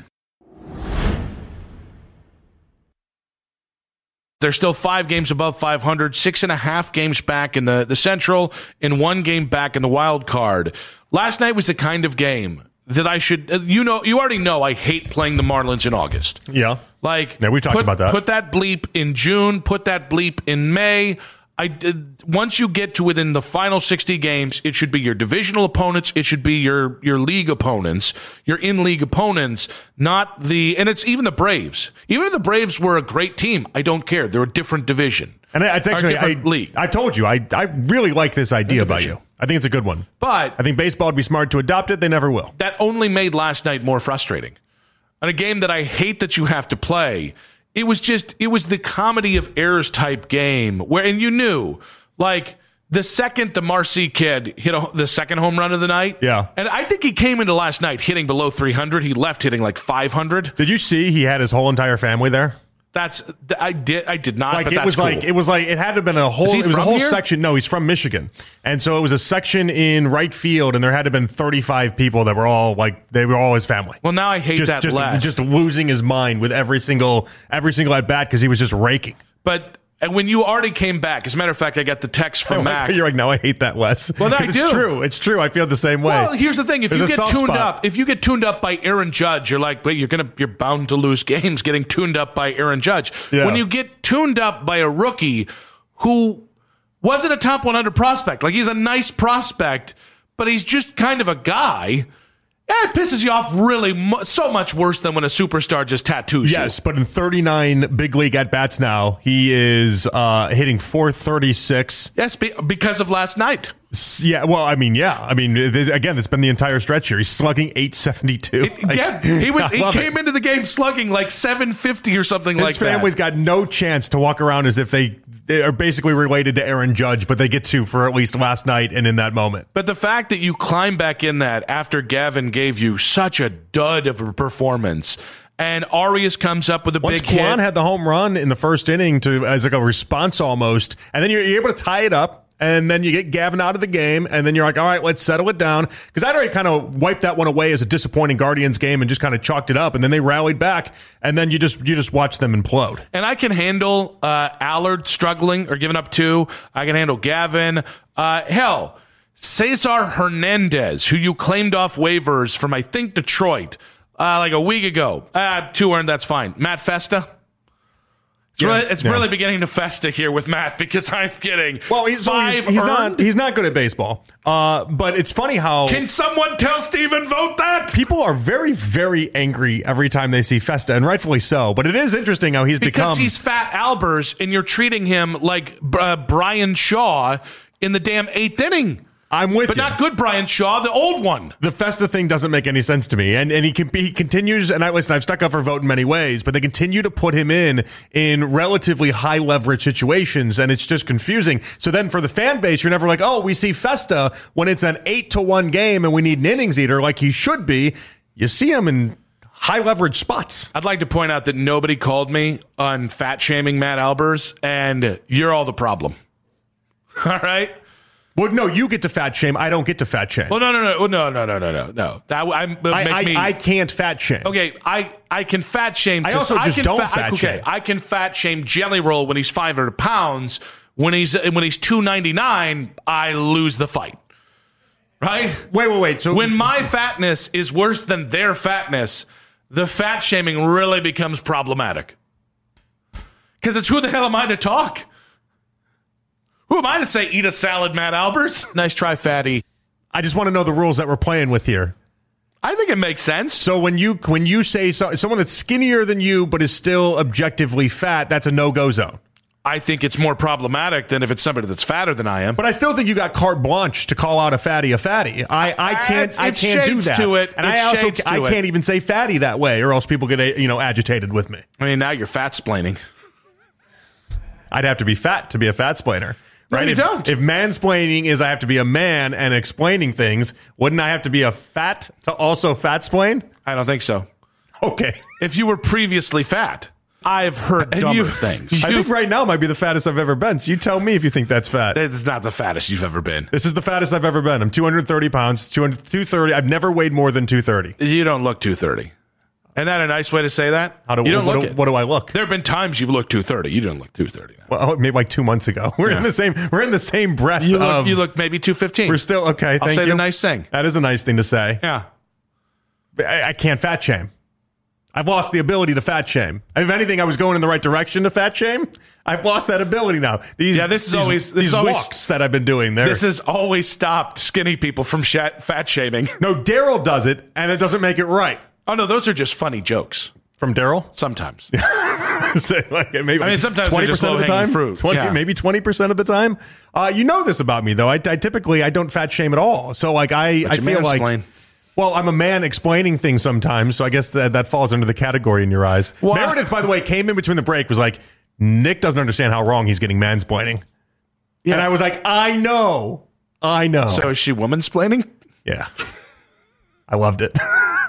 They're still five games above five hundred, six and a half games back in the, the Central, and one game back in the wild card. Last night was the kind of game that I should, you know, you already know I hate playing the Marlins in August. Yeah. Like, yeah, we talked put, about that. Put that bleep in June, put that bleep in May. I did, once you get to within the final sixty games, it should be your divisional opponents. It should be your, your league opponents, your in-league opponents, not the, and it's even the Braves. Even if the Braves were a great team, I don't care. They're a different division. And it's actually, Or a different I, league. I told you, I, I really like this idea about you. I think it's a good one. But I think baseball would be smart to adopt it. They never will. That only made last night more frustrating. On a game that I hate that you have to play, it was just, it was the comedy of errors type game where, and you knew, like, the second the Marcy kid hit a, the second home run of the night. Yeah. And I think he came into last night hitting below three hundred. He left hitting like five hundred. Did you see he had his whole entire family there? That's, I did, I did not, Like but it that's was cool. like it was like it had to have been a whole Is he it was a from whole here? section. No, he's from Michigan, and so it was a section in right field, and there had to have been thirty-five people that were all like they were all his family. Well, now I hate just, that just, less. just losing his mind with every single every single at bat because he was just raking. But and when you already came back, as a matter of fact, I got the text from Mac. You're like, no, I hate that, Wes. Well, no, I 'Cause do. It's true. It's true. I feel the same way. Well, here's the thing: if There's you a get soft tuned spot. up, if you get tuned up by Aaron Judge, you're like, wait, you're gonna, you're bound to lose games getting tuned up by Aaron Judge. Yeah. When you get tuned up by a rookie who wasn't a top one hundred prospect, like he's a nice prospect, but he's just kind of a guy. It pisses you off really mu- so much worse than when a superstar just tattoos you. Yes, but in thirty-nine big league at bats now, he is uh, hitting four thirty-six. Yes, be- because of last night. Yeah, well, I mean, yeah, I mean, th- again, it's been the entire stretch here. He's slugging eight seventy-two. Like, Yeah, he was. I He love came it. into the game slugging like seven fifty or something His like that. family's got no chance to walk around as if they, they are basically related to Aaron Judge, but they get to for at least last night and in that moment. But the fact that you climb back in that after Gavin gave you such a dud of a performance, and Arias comes up with a Once big hit. Kwan had the home run in the first inning to as like a response almost, and then you're, you're able to tie it up. And then you get Gavin out of the game, and then you're like, all right, let's settle it down. Because I'd already kind of wiped that one away as a disappointing Guardians game and just kind of chalked it up. And then they rallied back, and then you just you just watch them implode. And I can handle uh, Allard struggling or giving up two. I can handle Gavin. Uh, hell, Cesar Hernandez, who you claimed off waivers from, I think, Detroit, uh, like a week ago. Uh, two earned, that's fine. Matt Festa. It's, Yeah, really, it's yeah. really beginning to festa here with Matt because I'm getting Well, he's, so five he's, he's earned. not he's not good at baseball. Uh, but it's funny how Can someone tell Steven Vogt that? people are very very angry every time they see Festa, and rightfully so. But it is interesting how he's Because become. he's Fat Albers and you're treating him like uh, Brian Shaw in the damn eighth inning. I'm with but you. But not good Brian Shaw, the old one. The Festa thing doesn't make any sense to me. And and he can he continues, and I listen, I've stuck up for Vogt in many ways, but they continue to put him in in relatively high leverage situations, and it's just confusing. So then for the fan base, you're never like, oh, we see Festa when it's an eight to one game and we need an innings eater like he should be. You see him in high leverage spots. I'd like to point out that nobody called me on fat shaming Matt Albers, and you're all the problem. All right? Well, no, you get to fat shame. I don't get to fat shame. Well, no, no, no, no, no, no, no, no, no. That I, make I, I, me. I can't fat shame. Okay, I, I can fat shame. I to, also just I can don't fa- fat I, okay, shame. I can fat shame Jelly Roll when he's five hundred pounds. When he's when he's two ninety-nine, I lose the fight. Right? Wait, wait, wait. So when my fatness is worse than their fatness, the fat shaming really becomes problematic. Because it's who the hell am I to talk? Who am I to say eat a salad, Matt Albers? Nice try, fatty. I just want to know the rules that we're playing with here. I think it makes sense. So when you when you say so, someone that's skinnier than you but is still objectively fat, that's a no-go zone. I think it's more problematic than if it's somebody that's fatter than I am. But I still think you got carte blanche to call out a fatty a fatty. I, I can't It's- I it can't do shades that. to it. And It I also shades to I it. can't even say fatty that way, or else people get you know agitated with me. I mean, now you're fat-splaining. I'd have to be fat to be a fat-splainer. No, Right? you if, don't. If mansplaining is I have to be a man and explaining things, wouldn't I have to be a fat to also fat-splain? I don't think so. Okay. If you were previously fat, I've heard And dumber you- things. I think right now might be the fattest I've ever been. So you tell me if you think that's fat. It's not the fattest you've ever been. This is the fattest I've ever been. I'm two hundred thirty pounds, two hundred, two thirty. I've never weighed more than two thirty. You don't look two thirty. Isn't that a nice way to say that? How do, you don't what, look do, it. what do I look? There have been times you've looked two thirty. You don't look two thirty. Well, maybe like two months ago. We're Yeah. in the same. We're in the same breath. You look, of, you look maybe two fifteen. We're still okay. I'll Thank say you. the nice thing. That is a nice thing to say. Yeah. But I, I can't fat shame. I've lost the ability to fat shame. If anything, I was going in the right direction to fat shame. I've lost that ability now. These, Yeah, this is these, always- this these is always- walks that I've been doing there. This has always stopped skinny people from sh- fat shaming. No, Daryl does it, and it doesn't make it right. Oh, no, those are just funny jokes. From Daryl? Sometimes. Say, like, maybe I mean, sometimes they're just of the low-hanging time, fruit. twenty, Yeah. maybe twenty percent of the time. Uh, you know this about me, though. I, I typically I don't fat shame at all. So, like, I, But I you feel like, mansplain. well, I'm a man explaining things sometimes. So I guess that that falls under the category in your eyes. Well, Meredith, by the way, came in between the break. Was like, Nick doesn't understand how wrong he's getting mansplaining. Yeah. And I was like, I know, I know. So is she woman-splaining? Yeah, I loved it.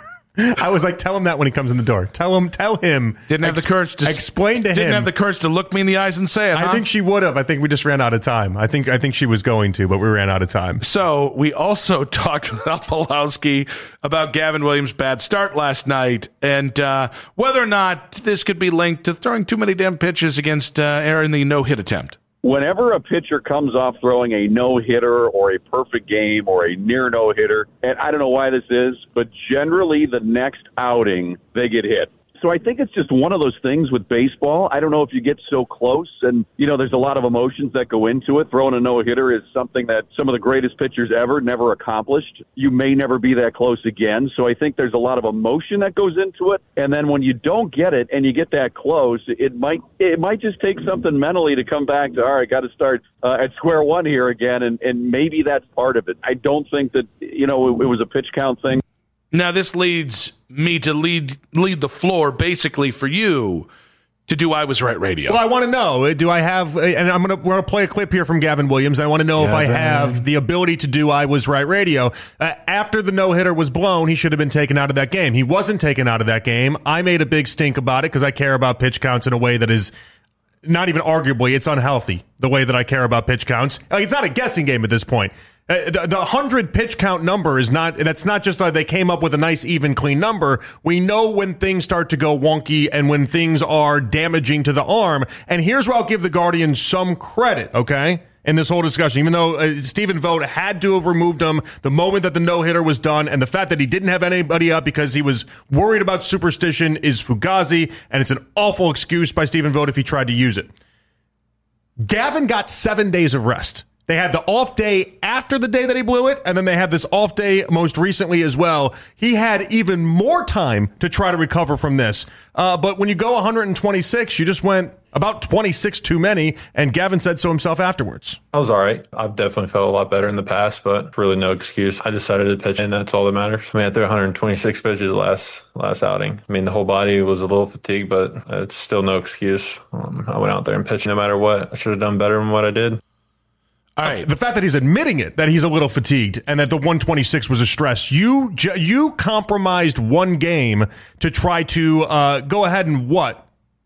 I was like, tell him that when he comes in the door. Tell him, tell him. Didn't have ex- the courage to explain to him. Didn't have the courage to look me in the eyes and say it. I huh? think she would have. I think we just ran out of time. I think I think she was going to, but we ran out of time. So we also talked with Al Pawlowski about Gavin Williams' bad start last night and uh, whether or not this could be linked to throwing too many damn pitches against uh, Aaron the no-hit attempt. Whenever a pitcher comes off throwing a no-hitter or a perfect game or a near no-hitter, and I don't know why this is, but generally the next outing they get hit. So I think it's just one of those things with baseball. I don't know if you get so close and, you know, there's a lot of emotions that go into it. Throwing a no-hitter is something that some of the greatest pitchers ever never accomplished. You may never be that close again. So I think there's a lot of emotion that goes into it. And then when you don't get it and you get that close, it might it might just take something mentally to come back to, all right, got to start uh, at square one here again. And, and maybe that's part of it. I don't think that, you know, it, it was a pitch count thing. Now, this leads me to lead lead the floor basically for you to do I Was Right Radio. Well, I want to know, do I have, and I'm going to, we're going to play a clip here from Gavin Williams. I want to know if I have the ability to do I Was Right Radio. Uh, after the no-hitter was blown, he should have been taken out of that game. He wasn't taken out of that game. I made a big stink about it because I care about pitch counts in a way that is not even arguably, it's unhealthy, the way that I care about pitch counts. Like, it's not a guessing game at this point. Uh, the, the one hundred pitch count number is not, that's not just like they came up with a nice, even, clean number. We know when things start to go wonky and when things are damaging to the arm. And here's where I'll give the Guardians some credit, okay, in this whole discussion. Even though uh, Stephen Vogt had to have removed him the moment that the no-hitter was done, and the fact that he didn't have anybody up because he was worried about superstition is fugazi, and it's an awful excuse by Stephen Vogt if he tried to use it. Gavin got seven days of rest. They had the off day after the day that he blew it, and then they had this off day most recently as well. He had even more time to try to recover from this. Uh, but when you go one hundred twenty-six, you just went about twenty-six too many, and Gavin said so himself afterwards. I was all right. I've definitely felt a lot better in the past, but really no excuse. I decided to pitch, and that's all that matters. I mean, I threw one hundred twenty-six pitches last last outing. I mean, the whole body was a little fatigued, but it's still no excuse. Um, I went out there and pitched no matter what. I should have done better than what I did. All right. The fact that he's admitting it, that he's a little fatigued, and that the one twenty-six was a stress, you you compromised one game to try to uh, go ahead and what?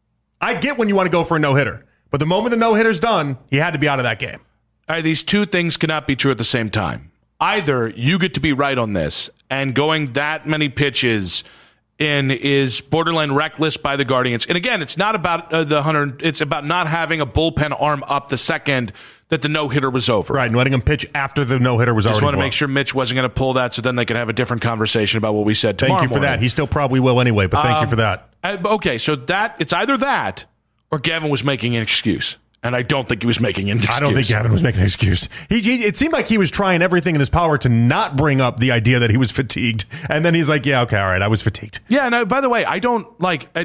I get when you want to go for a no-hitter, but the moment the no-hitter's done, he had to be out of that game. All right, these two things cannot be true at the same time. Either you get to be right on this, and going that many pitches in is borderline reckless by the Guardians. And again, it's not about uh, the one hundred. It's about not having a bullpen arm up the second that the no-hitter was over. Right, and letting him pitch after the no-hitter was Just already Just want to blown. make sure Mitch wasn't going to pull that, so then they could have a different conversation about what we said tomorrow Thank you for morning. that. He still probably will anyway, but thank Um, you for that. Uh, okay, so that it's either that or Gavin was making an excuse. And I don't think he was making an excuse. I don't think Gavin was making an excuse. He, he, it seemed like he was trying everything in his power to not bring up the idea that he was fatigued. And then he's like, yeah, okay, all right, I was fatigued. Yeah, and I, by the way, I don't like I,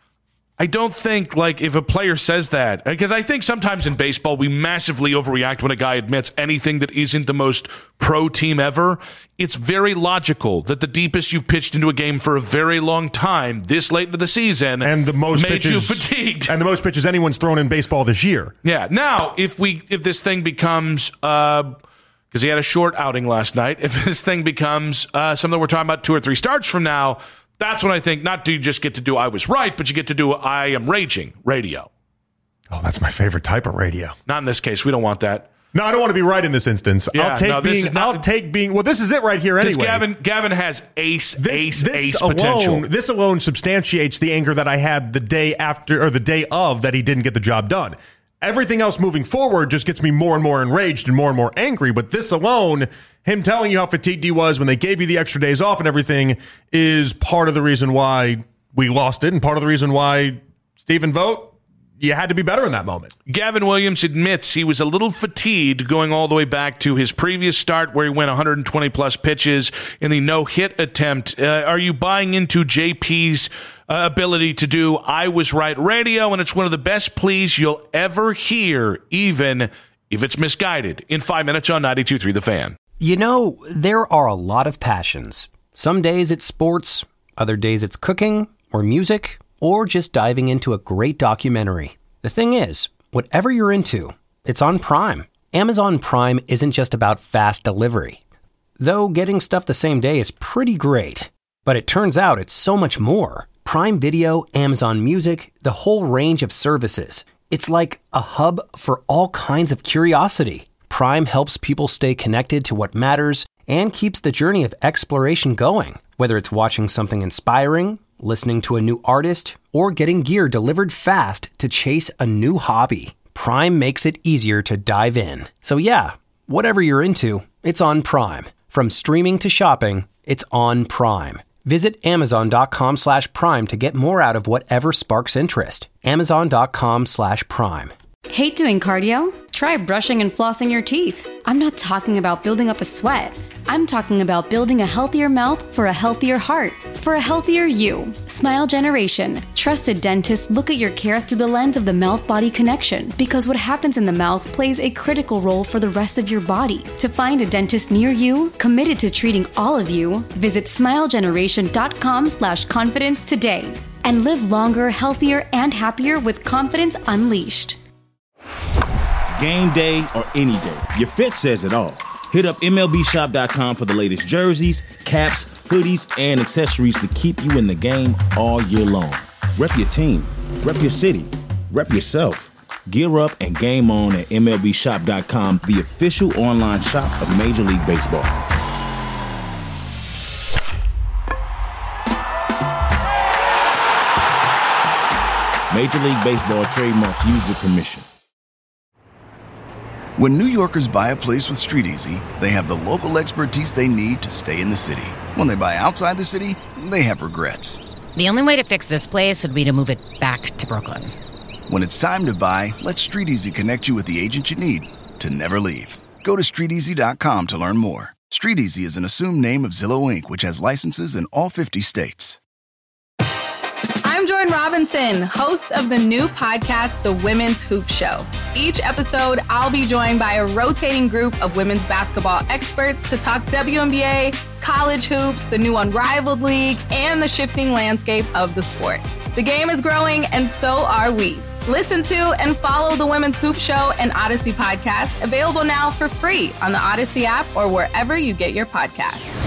I don't think like if a player says that, because I think sometimes in baseball we massively overreact when a guy admits anything that isn't the most pro team ever. It's very logical that the deepest you've pitched into a game for a very long time, this late into the season, and the most made pitches, you fatigued, and the most pitches anyone's thrown in baseball this year. Yeah. Now, if we if this thing becomes uh, because he had a short outing last night, if this thing becomes uh, something we're talking about two or three starts from now, that's when I think not do you just get to do I was right, but you get to do I am raging radio. Oh, that's my favorite type of radio. Not in this case. We don't want that. No, I don't want to be right in this instance. Yeah, I'll take no, this being. is not- I'll take being. Well, this is it right here. Anyway, Gavin Gavin has ace this, ace this ace alone, potential. This alone substantiates the anger that I had the day after or the day of that he didn't get the job done. Everything else moving forward just gets me more and more enraged and more and more angry. But this alone, him telling you how fatigued he was when they gave you the extra days off and everything, is part of the reason why we lost it and part of the reason why Stephen Vogt, you had to be better in that moment. Gavin Williams admits he was a little fatigued going all the way back to his previous start where he went one hundred twenty plus pitches in the no-hit attempt. Uh, are you buying into J P's uh, ability to do I Was Right radio? And it's one of the best pleas you'll ever hear, even if it's misguided. In five minutes on ninety-two point three The Fan. You know, there are a lot of passions. Some days it's sports, other days it's cooking or music, or just diving into a great documentary. The thing is, whatever you're into, it's on Prime. Amazon Prime isn't just about fast delivery. Though getting stuff the same day is pretty great. But it turns out it's so much more. Prime Video, Amazon Music, the whole range of services. It's like a hub for all kinds of curiosity. Prime helps people stay connected to what matters and keeps the journey of exploration going. Whether it's watching something inspiring, listening to a new artist, or getting gear delivered fast to chase a new hobby, Prime makes it easier to dive in. So yeah, whatever you're into, it's on Prime. From streaming to shopping, it's on Prime. Visit amazon.com slash prime to get more out of whatever sparks interest. Amazon.com slash prime. Hate doing cardio? Try brushing and flossing your teeth. I'm not talking about building up a sweat. I'm talking about building a healthier mouth for a healthier heart, for a healthier you. Smile Generation. Trusted dentists look at your care through the lens of the mouth-body connection, because what happens in the mouth plays a critical role for the rest of your body. To find a dentist near you, committed to treating all of you, visit smilegeneration.com slash confidence today. And live longer, healthier, and happier with confidence unleashed. Game day or any day, your fit says it all. Hit up M L B shop dot com for the latest jerseys, caps, hoodies, and accessories to keep you in the game all year long. Rep your team, rep your city, rep yourself. Gear up and game on at M L B shop dot com, the official online shop of Major League Baseball. Major League Baseball trademarks used with permission. When New Yorkers buy a place with StreetEasy, they have the local expertise they need to stay in the city. When they buy outside the city, they have regrets. The only way to fix this place would be to move it back to Brooklyn. When it's time to buy, let StreetEasy connect you with the agent you need to never leave. Go to street easy dot com to learn more. StreetEasy is an assumed name of Zillow Incorporated, which has licenses in all fifty states. I'm Jordan Robinson, host of the new podcast, The Women's Hoop Show. Each episode, I'll be joined by a rotating group of women's basketball experts to talk W N B A, college hoops, the new Unrivaled League, and the shifting landscape of the sport. The game is growing, and so are we. Listen to and follow the Women's Hoop Show and Odyssey podcast, available now for free on the Odyssey app or wherever you get your podcasts.